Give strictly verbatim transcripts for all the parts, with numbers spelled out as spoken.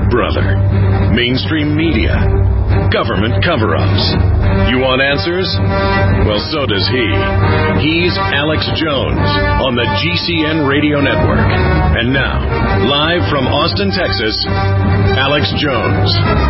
brother, mainstream media, government cover-ups. You want answers? Well, so does he. He's Alex Jones on the G C N Radio Network. And now, live from Austin, Texas, Alex Jones.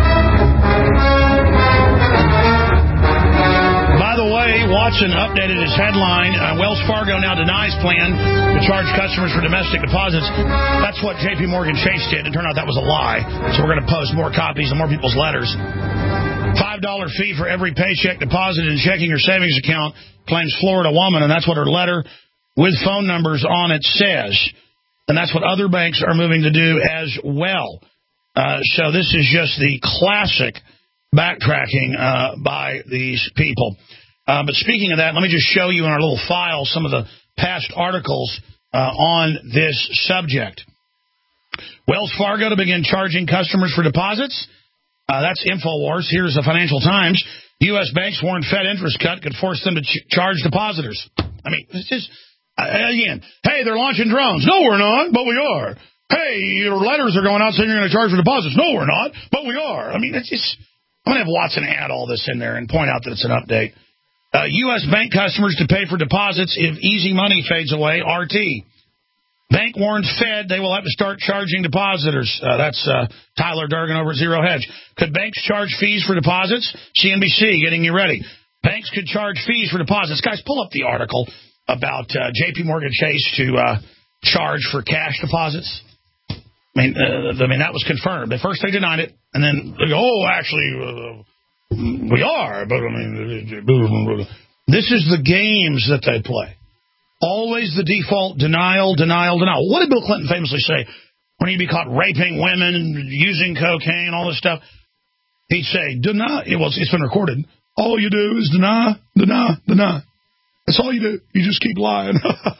By the way, Watson updated his headline. Uh, Wells Fargo now denies plan to charge customers for domestic deposits. That's what J P Morgan Chase did. It turned out that was a lie. So we're going to post more copies of more people's letters. five dollar fee for every paycheck deposited in checking or savings account, claims Florida woman, and that's what her letter with phone numbers on it says. And that's what other banks are moving to do as well. Uh, so this is just the classic backtracking uh, by these people. Uh, but speaking of that, let me just show you in our little file some of the past articles uh, on this subject. Wells Fargo to begin charging customers for deposits. Uh, that's InfoWars. Here's the Financial Times. U S banks warned Fed interest cut could force them to ch- charge depositors. I mean, it's just, uh, again, hey, they're launching drones. No, we're not, but we are. Hey, your letters are going out saying you're going to charge for deposits. No, we're not, but we are. I mean, it's just, I'm going to have Watson add all this in there and point out that it's an update. Uh, U S bank customers to pay for deposits if easy money fades away, R T. Bank warns Fed they will have to start charging depositors. Uh, that's uh, Tyler Durgan over at Zero Hedge. Could banks charge fees for deposits? C N B C getting you ready. Banks could charge fees for deposits. Guys, pull up the article about uh, J P Morgan Chase to uh, charge for cash deposits. I mean, uh, I mean, that was confirmed. At first they denied it, and then they go, oh, actually, uh, we are. But I mean, this is the games that they play. Always the default denial, denial, denial. What did Bill Clinton famously say when he'd be caught raping women and using cocaine, all this stuff? He'd say, deny. It was, it's been recorded. All you do is deny, deny, deny. That's all you do. You just keep lying.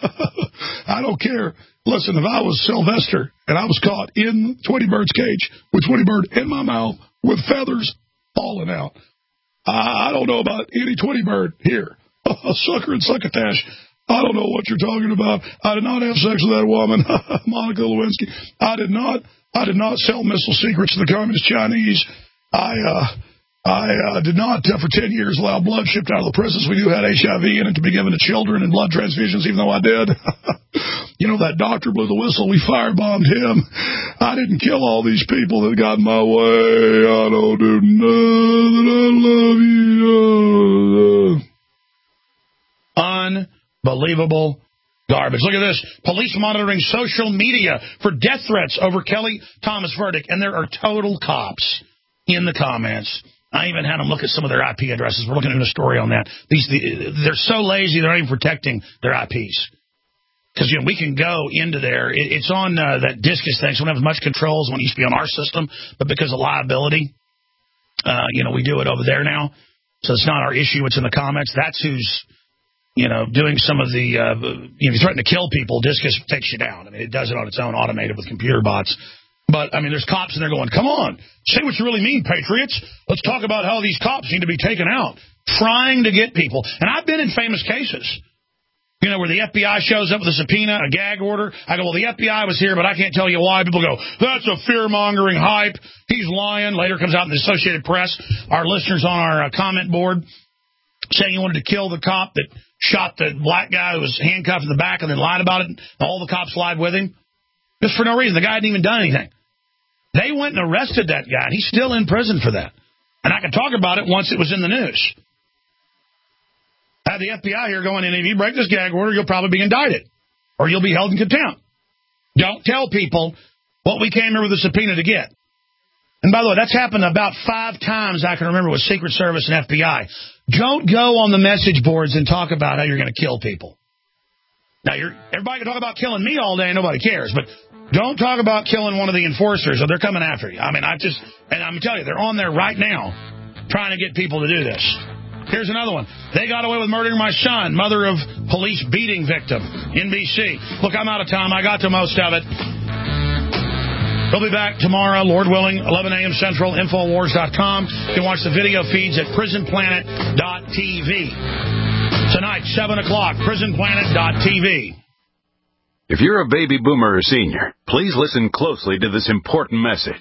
I don't care. Listen, if I was Sylvester and I was caught in Tweety Bird's cage with Tweety Bird in my mouth with feathers falling out, I, I don't know about any Tweety Bird here. Sucker and succotash. I don't know what you're talking about. I did not have sex with that woman, Monica Lewinsky. I did not. I did not sell missile secrets to the Communist Chinese. I uh, I uh, did not, uh, for ten years, allow blood shipped out of the prisons we knew had H I V in it to be given to children in blood transfusions, even though I did. You know, that doctor blew the whistle. We firebombed him. I didn't kill all these people that got in my way. I don't do nothing. I love you. Un. Unbelievable garbage. Look at this. Police monitoring social media for death threats over Kelly Thomas verdict. And there are total cops in the comments. I even had them look at some of their I P addresses. We're looking at a story on that. These the, They're so lazy, they're not even protecting their I Ps. Because, you know, we can go into there. It, it's on uh, that Discus thing, so we don't have as much control as when it used to be on our system. But because of liability, uh, you know, we do it over there now. So it's not our issue. It's in the comments. That's who's... You know, doing some of the, uh, you know, if you threaten to kill people, Discus takes you down. I mean, it does it on its own, automated with computer bots. But, I mean, there's cops in there going, come on, say what you really mean, patriots. Let's talk about how these cops need to be taken out. Trying to get people. And I've been in famous cases, you know, where the F B I shows up with a subpoena, a gag order. I go, well, the F B I was here, but I can't tell you why. People go, that's a fear-mongering hype. He's lying. Later comes out in the Associated Press. Our listeners on our uh, comment board saying he wanted to kill the cop that shot the black guy who was handcuffed in the back and then lied about it. And all the cops lied with him. Just for no reason. The guy hadn't even done anything. They went and arrested that guy. And he's still in prison for that. And I can talk about it once it was in the news. I had the F B I here going in, if you break this gag order, you'll probably be indicted. Or you'll be held in contempt. Don't tell people what we came here with a subpoena to get. And by the way, that's happened about five times I can remember with Secret Service and F B I. Don't go on the message boards and talk about how you're going to kill people. Now, you're, everybody can talk about killing me all day and nobody cares, but don't talk about killing one of the enforcers or they're coming after you. I mean, I just, and I'm telling you, they're on there right now trying to get people to do this. Here's another one. They got away with murdering my son, mother of police beating victim, N B C. Look, I'm out of time. I got to most of it. We'll be back tomorrow, Lord willing, eleven a.m. Central, Infowars dot com. You can watch the video feeds at prison planet dot t v. Tonight, seven o'clock, prison planet dot t v. If you're a baby boomer or senior, please listen closely to this important message.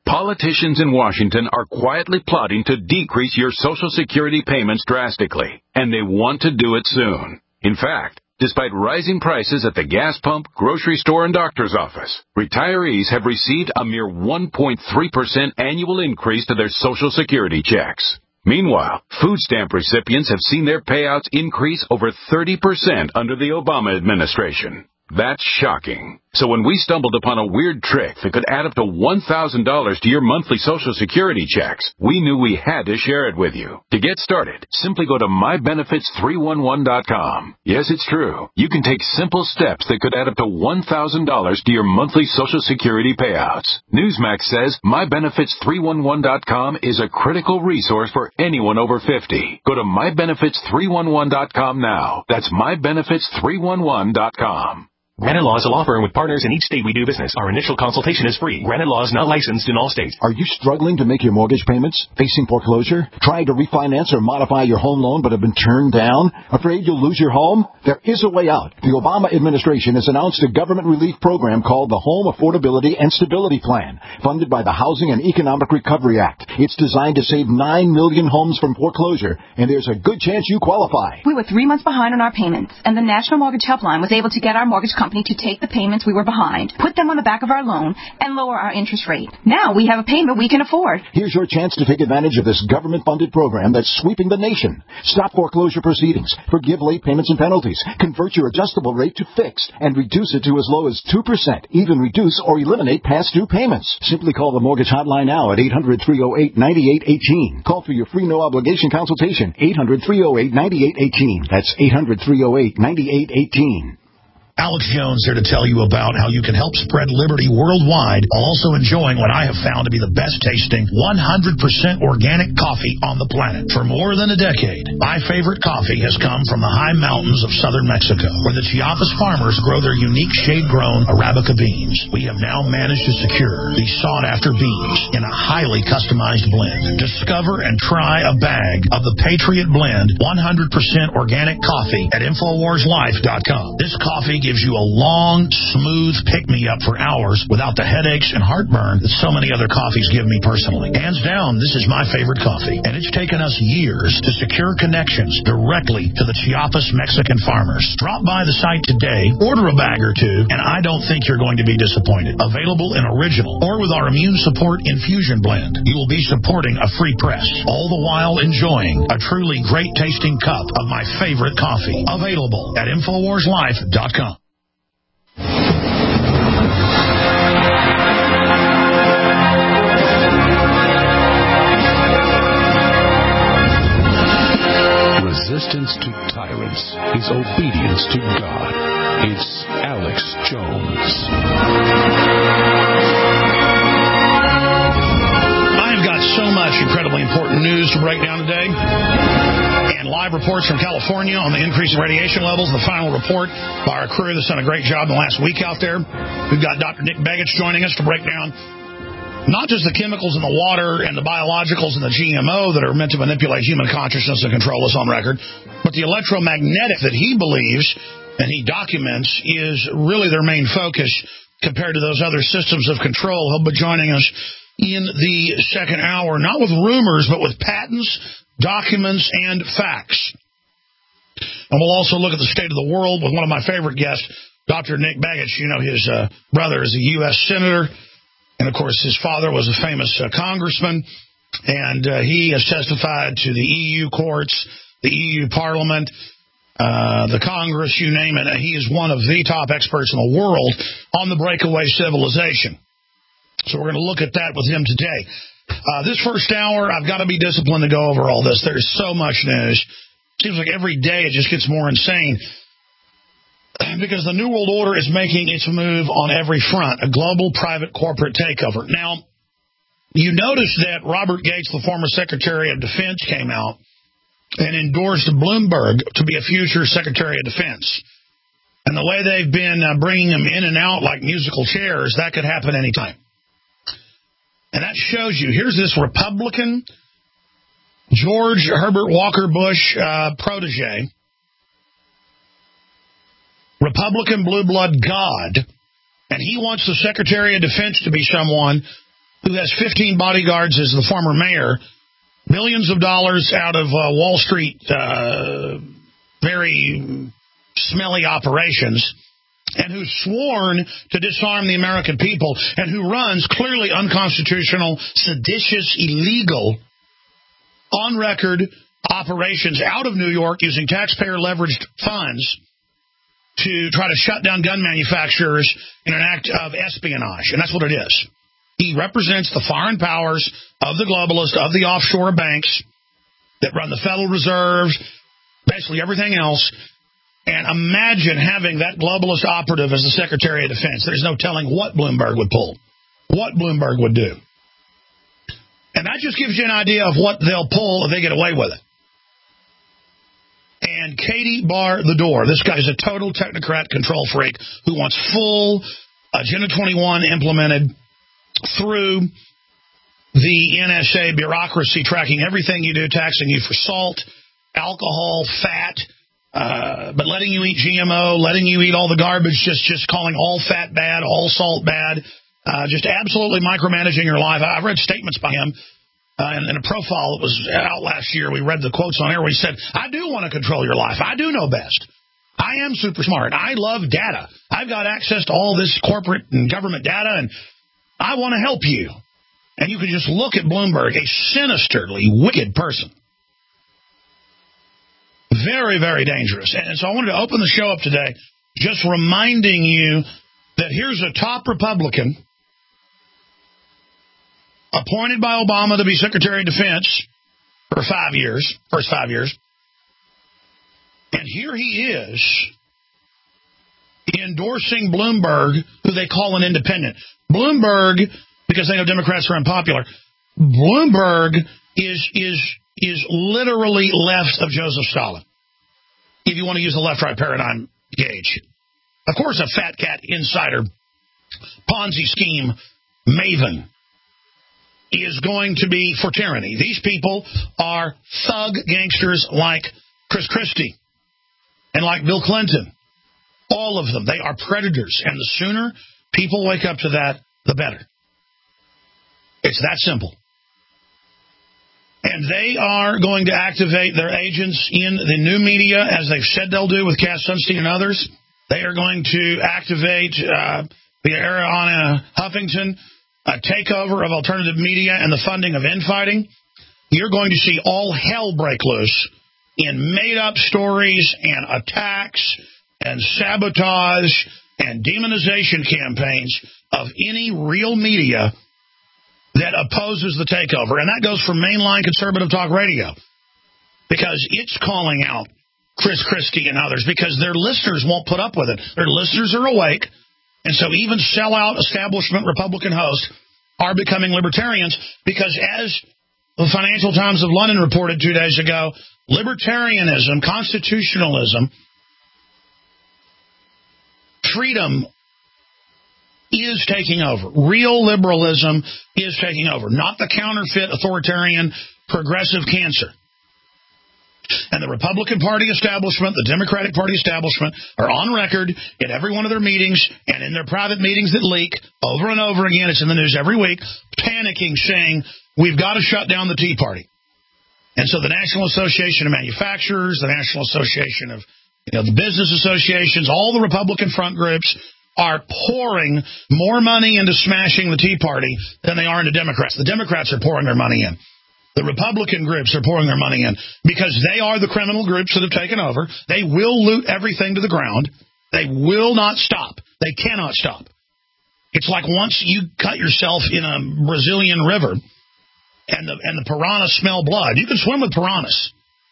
Politicians in Washington are quietly plotting to decrease your Social Security payments drastically, and they want to do it soon. In fact, despite rising prices at the gas pump, grocery store, and doctor's office, retirees have received a mere one point three percent annual increase to their Social Security checks. Meanwhile, food stamp recipients have seen their payouts increase over thirty percent under the Obama administration. That's shocking. So when we stumbled upon a weird trick that could add up to one thousand dollars to your monthly Social Security checks, we knew we had to share it with you. To get started, simply go to my benefits three one one dot com. Yes, it's true. You can take simple steps that could add up to one thousand dollars to your monthly Social Security payouts. Newsmax says my benefits three one one dot com is a critical resource for anyone over fifty. Go to my benefits three one one dot com now. That's my benefits three one one dot com. Granite Law is a law firm with partners in each state we do business. Our initial consultation is free. Granite Law is not licensed in all states. Are you struggling to make your mortgage payments? Facing foreclosure? Trying to refinance or modify your home loan but have been turned down? Afraid you'll lose your home? There is a way out. The Obama administration has announced a government relief program called the Home Affordability and Stability Plan, funded by the Housing and Economic Recovery Act. It's designed to save nine million homes from foreclosure, and there's a good chance you qualify. We were three months behind on our payments, and the National Mortgage Helpline was able to get our mortgage company to take the payments we were behind, put them on the back of our loan, and lower our interest rate. Now we have a payment we can afford. Here's your chance to take advantage of this government-funded program that's sweeping the nation. Stop foreclosure proceedings, forgive late payments and penalties, convert your adjustable rate to fixed, and reduce it to as low as two percent. Even reduce or eliminate past due payments. Simply call the Mortgage Hotline now at eight hundred, three oh eight, nine eight one eight. Call for your free no-obligation consultation, eight hundred, three oh eight, nine eight one eight. That's eight hundred, three oh eight, nine eight one eight. Alex Jones here to tell you about how you can help spread liberty worldwide while also enjoying what I have found to be the best tasting one hundred percent organic coffee on the planet. For more than a decade, my favorite coffee has come from the high mountains of southern Mexico, where the Chiapas farmers grow their unique shade-grown Arabica beans. We have now managed to secure these sought-after beans in a highly customized blend. Discover and try a bag of the Patriot Blend one hundred percent organic coffee at Infowars Life dot com. This coffee gives you a long, smooth pick-me-up for hours without the headaches and heartburn that so many other coffees give me personally. Hands down, this is my favorite coffee, and it's taken us years to secure connections directly to the Chiapas Mexican farmers. Drop by the site today, order a bag or two, and I don't think you're going to be disappointed. Available in original or with our immune support infusion blend. You will be supporting a free press, all the while enjoying a truly great-tasting cup of my favorite coffee. Available at Infowars Life dot com. Resistance to tyrants is obedience to God. It's Alex Jones. I've got so much incredibly important news to break down today. And live reports from California on the increase in radiation levels. The final report by our crew that's done a great job the last week out there. We've got Doctor Nick Begich joining us to break down not just the chemicals in the water and the biologicals and the G M O that are meant to manipulate human consciousness and control us on record, but the electromagnetic that he believes and he documents is really their main focus compared to those other systems of control. He'll be joining us in the second hour, not with rumors, but with patents, documents, and facts. And we'll also look at the state of the world with one of my favorite guests, Doctor Nick Begich. You know, his uh, brother is a U S senator. And, of course, his father was a famous uh, congressman, and uh, he has testified to the E U courts, the E U Parliament, uh, the Congress, you name it. He is one of the top experts in the world on the breakaway civilization. So we're going to look at that with him today. Uh, this first hour, I've got to be disciplined to go over all this. There's so much news. Seems like every day it just gets more insane. Because the New World Order is making its move on every front, a global private corporate takeover. Now, you notice that Robert Gates, the former Secretary of Defense, came out and endorsed Bloomberg to be a future Secretary of Defense. And the way they've been uh, bringing him in and out like musical chairs, that could happen anytime. And that shows you, here's this Republican George Herbert Walker Bush uh, protege, Republican blue blood god, and he wants the Secretary of Defense to be someone who has fifteen bodyguards as the former mayor, billions of dollars out of uh, Wall Street, uh, very smelly operations, and who's sworn to disarm the American people, and who runs clearly unconstitutional, seditious, illegal, on-record operations out of New York using taxpayer-leveraged funds to try to shut down gun manufacturers in an act of espionage. And that's what it is. He represents the foreign powers of the globalists, of the offshore banks that run the Federal Reserve, basically everything else. And imagine having that globalist operative as the Secretary of Defense. There's no telling what Bloomberg would pull, what Bloomberg would do. And that just gives you an idea of what they'll pull if they get away with it. And Katie Bar the Door, this guy is a total technocrat control freak who wants full Agenda twenty-one implemented through the N S A bureaucracy, tracking everything you do, taxing you for salt, alcohol, fat, uh, but letting you eat G M O, letting you eat all the garbage, just, just calling all fat bad, all salt bad, uh, just absolutely micromanaging your life. I've read statements by him. Uh, in, in a profile that was out last year, we read the quotes on air where he said, I do want to control your life. I do know best. I am super smart. I love data. I've got access to all this corporate and government data, and I want to help you. And you can just look at Bloomberg, a sinisterly wicked person. Very, very dangerous. And so I wanted to open the show up today just reminding you that here's a top Republican appointed by Obama to be Secretary of Defense for five years, first five years. And here he is endorsing Bloomberg, who they call an independent. Bloomberg, because they know Democrats are unpopular, Bloomberg is is is literally left of Joseph Stalin, if you want to use the left-right paradigm gauge. Of course, a fat cat insider, Ponzi scheme maven is going to be for tyranny. These people are thug gangsters like Chris Christie and like Bill Clinton. All of them. They are predators. And the sooner people wake up to that, the better. It's that simple. And they are going to activate their agents in the new media, as they've said they'll do with Cass Sunstein and others. They are going to activate uh, the Arianna Huffington, a takeover of alternative media and the funding of infighting. You're going to see all hell break loose in made-up stories and attacks and sabotage and demonization campaigns of any real media that opposes the takeover. And that goes for mainline conservative talk radio, because it's calling out Chris Christie and others because their listeners won't put up with it. Their listeners are awake. And so even sellout establishment Republican hosts are becoming libertarians because, as the Financial Times of London reported two days ago, libertarianism, constitutionalism, freedom is taking over. Real liberalism is taking over, not the counterfeit authoritarian progressive cancer. And the Republican Party establishment, the Democratic Party establishment are on record at every one of their meetings and in their private meetings that leak over and over again. It's in the news every week, panicking, saying, we've got to shut down the Tea Party. And so the National Association of Manufacturers, the National Association of you know, the business associations, all the Republican front groups are pouring more money into smashing the Tea Party than they are into Democrats. The Democrats are pouring their money in. The Republican groups are pouring their money in because they are the criminal groups that have taken over. They will loot everything to the ground. They will not stop. They cannot stop. It's like once you cut yourself in a Brazilian river and the, and the piranhas smell blood, you can swim with piranhas.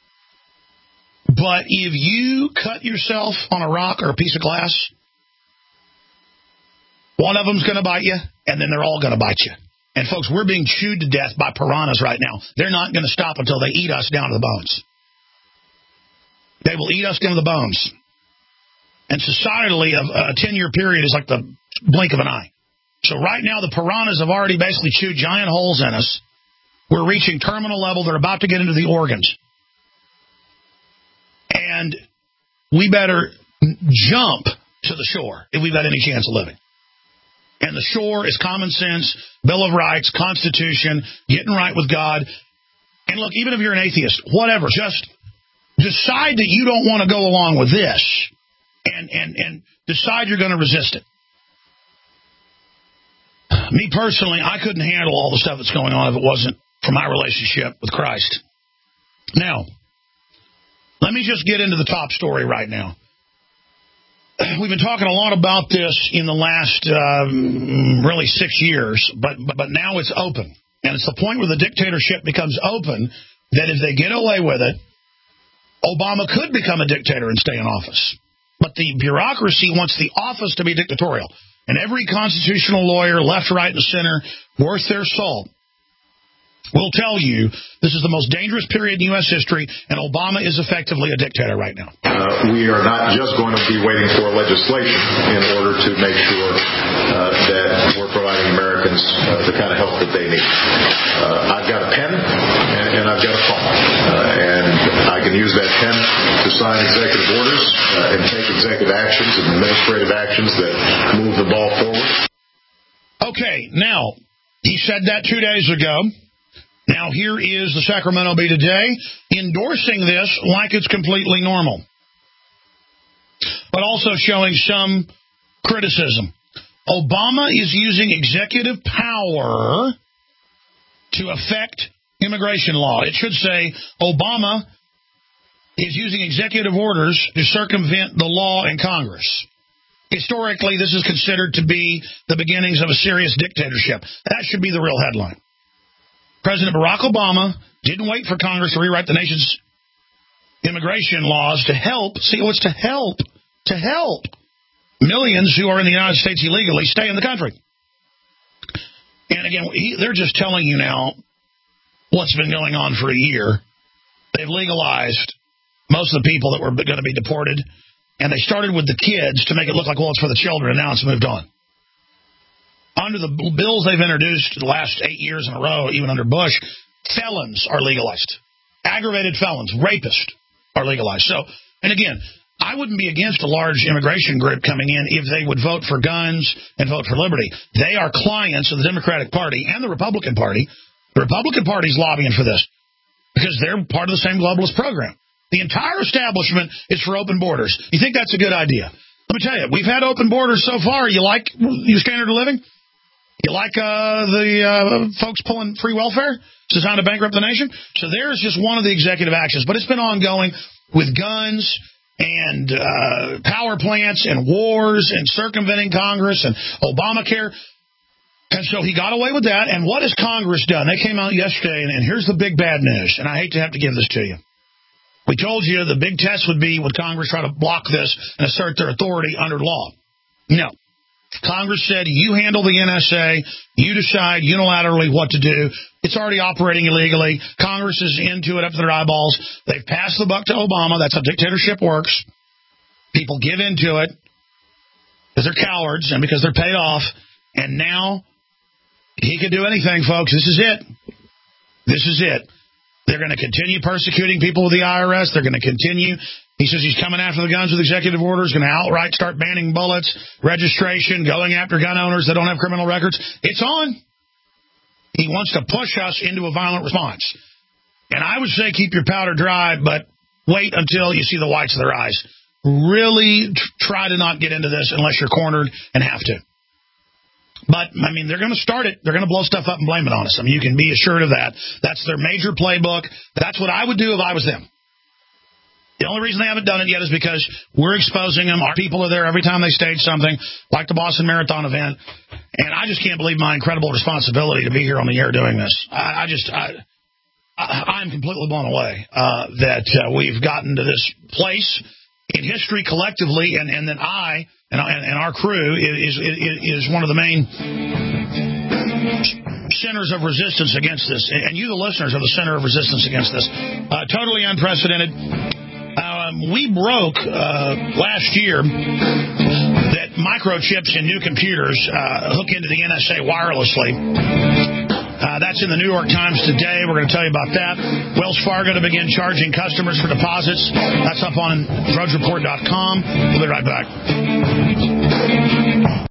But if you cut yourself on a rock or a piece of glass, one of them's going to bite you, and then they're all going to bite you. And, folks, we're being chewed to death by piranhas right now. They're not going to stop until they eat us down to the bones. They will eat us down to the bones. And societally, a ten-year period is like the blink of an eye. So right now, the piranhas have already basically chewed giant holes in us. We're reaching terminal level. They're about to get into the organs. And we better jump to the shore if we've got any chance of living. And the shore is common sense, Bill of Rights, Constitution, getting right with God. And look, even if you're an atheist, whatever, just decide that you don't want to go along with this and, and, and decide you're going to resist it. Me personally, I couldn't handle all the stuff that's going on if it wasn't for my relationship with Christ. Now, let me just get into the top story right now. We've been talking a lot about this in the last um, really six years, but, but but now it's open. And it's the point where the dictatorship becomes open that if they get away with it, Obama could become a dictator and stay in office. But the bureaucracy wants the office to be dictatorial. And every constitutional lawyer, left, right, and center, worth their salt, will tell you this is the most dangerous period in U S history, and Obama is effectively a dictator right now. Uh, we are not just going to be waiting for legislation in order to make sure uh, that we're providing Americans uh, the kind of help that they need. Uh, I've got a pen and, and I've got a phone, uh, and I can use that pen to sign executive orders uh, and take executive actions and administrative actions that move the ball forward. Okay, now, he said that two days ago. Now, here is the Sacramento Bee today endorsing this like it's completely normal, but also showing some criticism. Obama is using executive power to affect immigration law. It should say Obama is using executive orders to circumvent the law in Congress. Historically, this is considered to be the beginnings of a serious dictatorship. That should be the real headline. President Barack Obama didn't wait for Congress to rewrite the nation's immigration laws to help, see, it's to help, to help millions who are in the United States illegally stay in the country. And again, he, they're just telling you now what's been going on for a year. They've legalized most of the people that were going to be deported, and they started with the kids to make it look like, well, it's for the children, and now it's moved on. Under the bills they've introduced the last eight years in a row, even under Bush, felons are legalized. Aggravated felons, rapists are legalized. So, and again, I wouldn't be against a large immigration group coming in if they would vote for guns and vote for liberty. They are clients of the Democratic Party and the Republican Party. The Republican Party is lobbying for this because they're part of the same globalist program. The entire establishment is for open borders. You think that's a good idea? Let me tell you, we've had open borders so far. You like your standard of living? You like uh, the uh, folks pulling free welfare? It's designed to bankrupt the nation? So there's just one of the executive actions. But it's been ongoing with guns and uh, power plants and wars and circumventing Congress and Obamacare. And so he got away with that. And what has Congress done? They came out yesterday, and, and here's the big bad news. And I hate to have to give this to you. We told you the big test would be would Congress try to block this and assert their authority under law. No. Congress said, you handle the N S A, you decide unilaterally what to do. It's already operating illegally. Congress is into it up to their eyeballs. They've passed the buck to Obama. That's how dictatorship works. People give into it because they're cowards and because they're paid off. And now he can do anything, folks. This is it. This is it. They're going to continue persecuting people with the I R S. They're going to continue. He says he's coming after the guns with executive orders, going to outright start banning bullets, registration, going after gun owners that don't have criminal records. It's on. He wants to push us into a violent response. And I would say keep your powder dry, but wait until you see the whites of their eyes. Really try to not get into this unless you're cornered and have to. But, I mean, they're going to start it. They're going to blow stuff up and blame it on us. I mean, you can be assured of that. That's their major playbook. That's what I would do if I was them. The only reason they haven't done it yet is because we're exposing them. Our people are there every time they stage something, like the Boston Marathon event. And I just can't believe my incredible responsibility to be here on the air doing this. I, I just, I, I, I'm completely blown away uh, that uh, we've gotten to this place in history collectively, and, and that I and, and, and our crew is, is, is one of the main centers of resistance against this. And you, the listeners, are the center of resistance against this. Uh, totally unprecedented. Um, we broke uh, last year that microchips in new computers uh, hook into the N S A wirelessly. Uh, that's in the New York Times today. We're going to tell you about that. Wells Fargo to begin charging customers for deposits. That's up on drudge report dot com. We'll be right back. The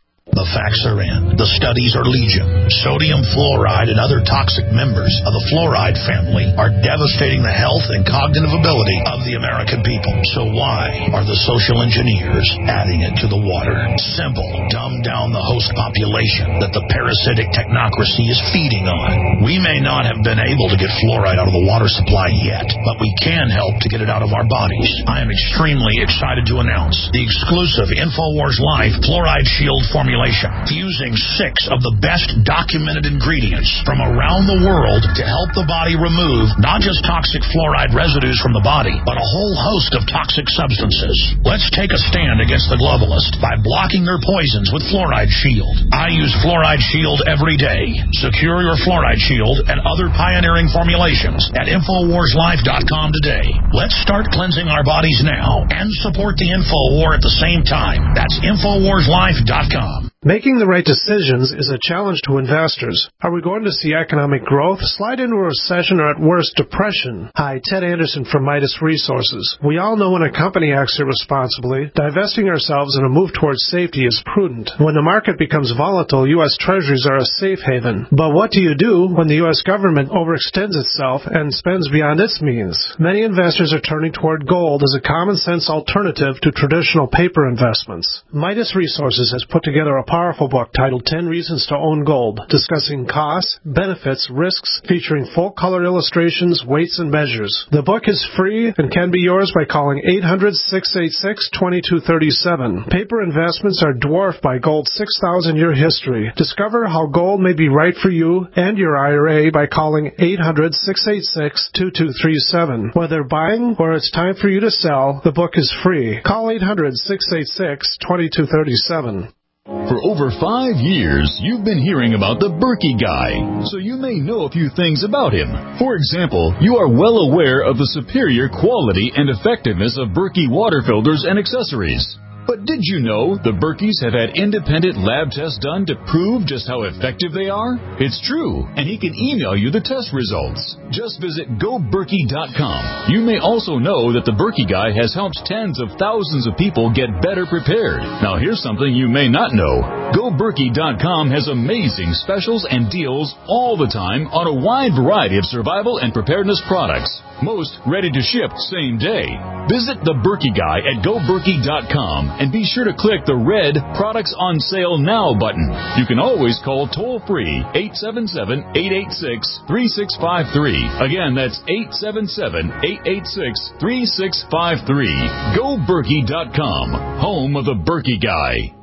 facts are in. The studies are legion. Sodium fluoride and other toxic members of the fluoride family are devastating the health and cognitive ability of the American people. So why are the social engineers adding it to the water? Simple. Dumb down the host population that the parasitic technocracy is feeding on. We may not have been able to get fluoride out of the water supply yet, but we can help to get it out of our bodies. I am extremely excited to announce the exclusive InfoWars Life Fluoride Shield formulation, fusing six of the best documented ingredients from around the world to help the body remove not just toxic fluoride residues from the body, but a whole host of toxic substances. Let's take a stand against the globalists by blocking their poisons with Fluoride Shield. I use Fluoride Shield every day. Secure your Fluoride Shield and other pioneering formulations at Infowars Life dot com today. Let's start cleansing our bodies now and support the Info War at the same time. That's Infowars Life dot com. Making the right decisions is a challenge to investors. Are we going to see economic growth, slide into a recession, or at worst, depression? Hi, Ted Anderson from Midas Resources. We all know when a company acts irresponsibly, divesting ourselves in a move towards safety is prudent. When the market becomes volatile, U S Treasuries are a safe haven. But what do you do when the U S government overextends itself and spends beyond its means? Many investors are turning toward gold as a common-sense alternative to traditional paper investments. Midas Resources has put together a powerful book titled ten Reasons to Own Gold, discussing costs, benefits, risks, featuring full-color illustrations, weights, and measures. The book is free and can be yours by calling eight hundred, six eight six, two two three seven. Paper investments are dwarfed by gold's six thousand year history. Discover how gold may be right for you and your I R A by calling eight hundred, six eight six, two two three seven. Whether buying or it's time for you to sell, the book is free. Call eight hundred, six eight six, two two three seven. For over five years, you've been hearing about the Berkey Guy, so you may know a few things about him. For example, you are well aware of the superior quality and effectiveness of Berkey water filters and accessories. But did you know the Berkeys have had independent lab tests done to prove just how effective they are? It's true, and he can email you the test results. Just visit go berkey dot com. You may also know that the Berkey Guy has helped tens of thousands of people get better prepared. Now here's something you may not know. go berkey dot com has amazing specials and deals all the time on a wide variety of survival and preparedness products. Most ready to ship same day. Visit the Berkey Guy at go berkey dot com and be sure to click the red Products on Sale Now button. You can always call toll-free eight seven seven, eight eight six, three six five three. Again, that's eight seven seven, eight eight six, three six five three. go berkey dot com, home of the Berkey Guy.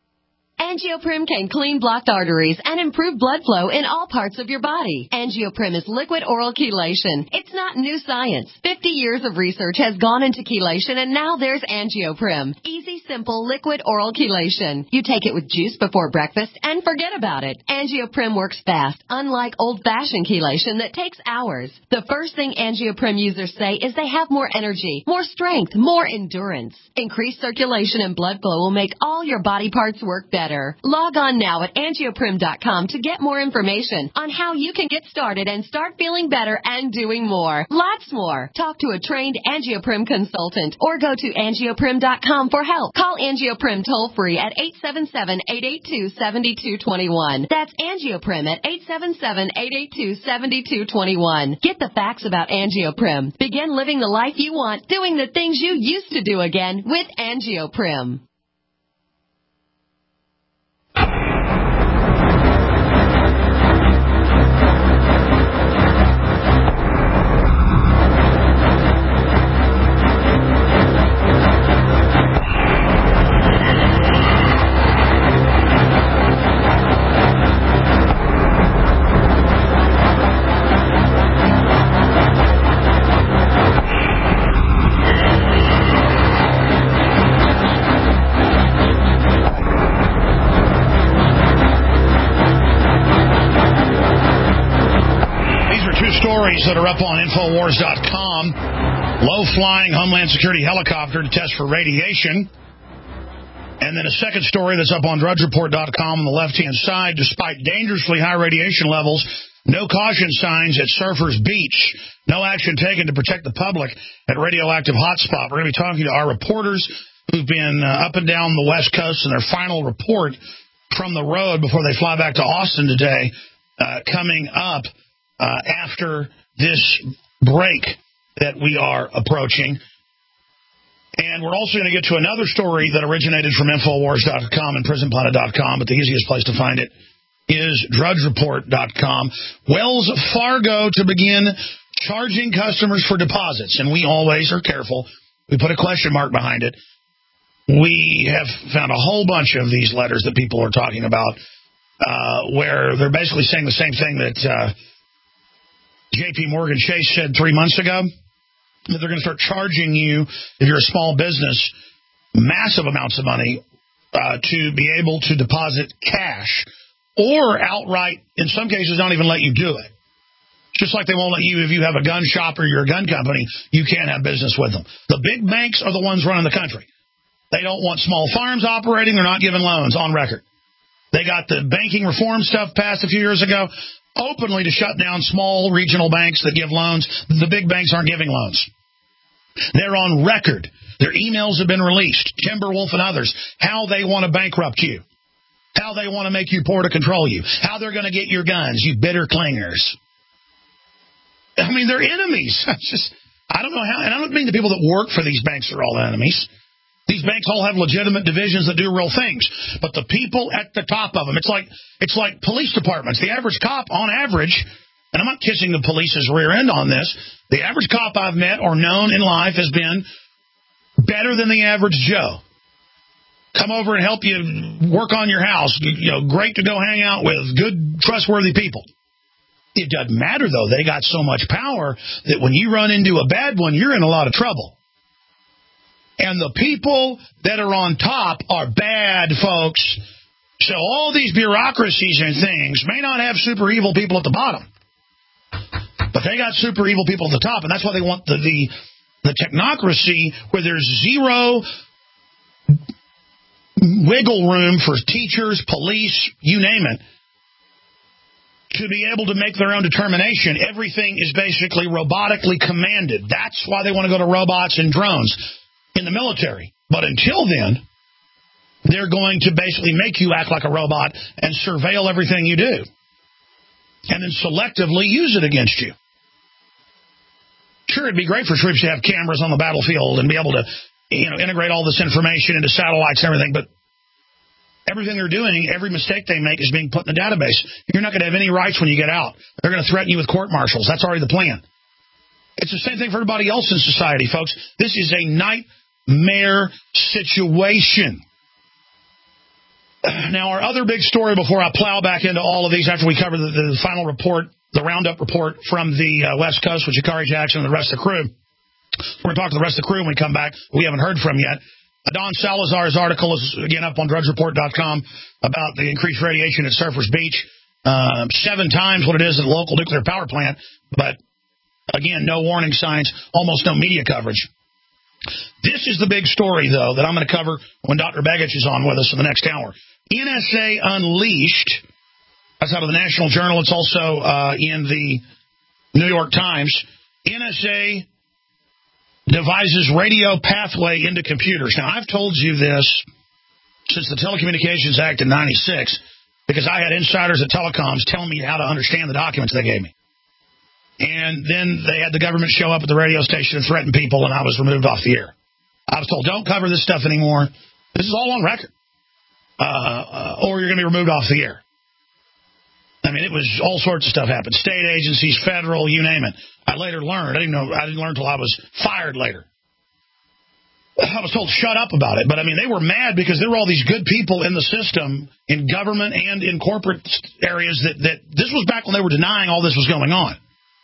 Angioprim can clean blocked arteries and improve blood flow in all parts of your body. Angioprim is liquid oral chelation. It's not new science. fifty years of research has gone into chelation, and now there's Angioprim. Easy, simple, liquid oral chelation. You take it with juice before breakfast and forget about it. Angioprim works fast, unlike old-fashioned chelation that takes hours. The first thing Angioprim users say is they have more energy, more strength, more endurance. Increased circulation and blood flow will make all your body parts work better. Log on now at angioprim dot com to get more information on how you can get started and start feeling better and doing more. Lots more. Talk to a trained Angioprim consultant or go to angioprim dot com for help. Call Angioprim toll-free at eight seven seven, eight eight two, seven two two one. That's Angioprim at eight seven seven, eight eight two, seven two two one. Get the facts about Angioprim. Begin living the life you want, doing the things you used to do again with Angioprim. Stories that are up on Infowars dot com. Low-flying Homeland Security helicopter to test for radiation. And then a second story that's up on drudge report dot com on the left-hand side. Despite dangerously high radiation levels, no caution signs at Surfers Beach. No action taken to protect the public at radioactive hotspot. We're going to be talking to our reporters who've been uh, up and down the West Coast in their final report from the road before they fly back to Austin today, uh, coming up uh, after this break that we are approaching. And we're also going to get to another story that originated from Infowars dot com and Prison Planet dot com, but the easiest place to find it is Drudge Report dot com. Wells Fargo to begin charging customers for deposits, and we always are careful. We put a question mark behind it. We have found a whole bunch of these letters that people are talking about uh, where they're basically saying the same thing that uh, J P Morgan Chase said three months ago, that they're going to start charging you, if you're a small business, massive amounts of money uh, to be able to deposit cash or outright, in some cases, not even let you do it. Just like they won't let you, if you have a gun shop or you're a gun company, you can't have business with them. The big banks are the ones running the country. They don't want small farms operating. They're not giving loans on record. They got the banking reform stuff passed a few years ago openly to shut down small regional banks that give loans. The big banks aren't giving loans. They're on record. Their emails have been released, Timberwolf and others, how they want to bankrupt you, how they want to make you poor to control you, how they're going to get your guns, you bitter clingers. I mean, they're enemies. Just, I don't know how, and I don't mean the people that work for these banks are all enemies. These banks all have legitimate divisions that do real things. But the people at the top of them, it's like it's like police departments. The average cop, on average, and I'm not kissing the police's rear end on this, the average cop I've met or known in life has been better than the average Joe. Come over and help you work on your house. You know, great to go hang out with. Good, trustworthy people. It doesn't matter, though. They got so much power that when you run into a bad one, you're in a lot of trouble. And the people that are on top are bad, folks. So all these bureaucracies and things may not have super evil people at the bottom, but they got super evil people at the top, and that's why they want the the, the technocracy where there's zero wiggle room for teachers, police, you name it, to be able to make their own determination. Everything is basically robotically commanded. That's why they want to go to robots and drones in the military. But until then, they're going to basically make you act like a robot and surveil everything you do, and then selectively use it against you. Sure, it'd be great for troops to have cameras on the battlefield and be able to, you know, integrate all this information into satellites and everything, but everything they're doing, every mistake they make is being put in a database. You're not going to have any rights when you get out. They're going to threaten you with court-martials. That's already the plan. It's the same thing for everybody else in society, folks. This is a nightmare situation. Now, our other big story before I plow back into all of these after we cover the, the final report, the roundup report from the uh, West Coast with Sha'Carri Jackson and the rest of the crew. We're going to talk to the rest of the crew when we come back. We haven't heard from yet. Don Salazar's article is, again, up on Drudge Report dot com about the increased radiation at Surfers Beach. Uh, seven times what it is at a local nuclear power plant. But, again, no warning signs, almost no media coverage. This is the big story, though, that I'm going to cover when Doctor Begich is on with us in the next hour. N S A Unleashed. That's out of the National Journal. It's also uh, in the New York Times. N S A devises radio pathway into computers. Now, I've told you this since the Telecommunications Act in ninety-six because I had insiders at telecoms telling me how to understand the documents they gave me. And then they had the government show up at the radio station and threaten people, and I was removed off the air. I was told, don't cover this stuff anymore. This is all on record. Uh, uh, or you're going to be removed off the air. I mean, it was all sorts of stuff happened. State agencies, federal, you name it. I later learned. I didn't know. I didn't learn until I was fired later. I was told shut up about it. But, I mean, they were mad because there were all these good people in the system, in government and in corporate areas, that, that this was back when they were denying all this was going on.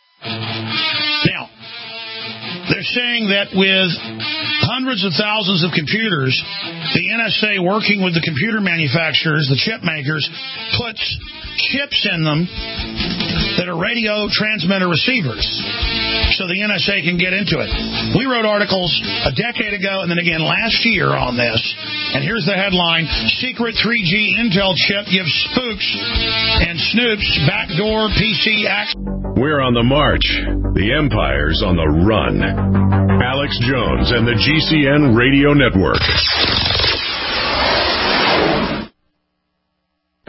Now, they're saying that with hundreds of thousands of computers, the N S A, working with the computer manufacturers, the chip makers, puts chips in them that are radio transmitter receivers so the N S A can get into it. We wrote articles a decade ago and then again last year on this, and here's the headline: Secret three G Intel chip gives spooks and snoops backdoor P C access. We're on the march. The empire's on the run. Alex Jones and the G C N Radio Network.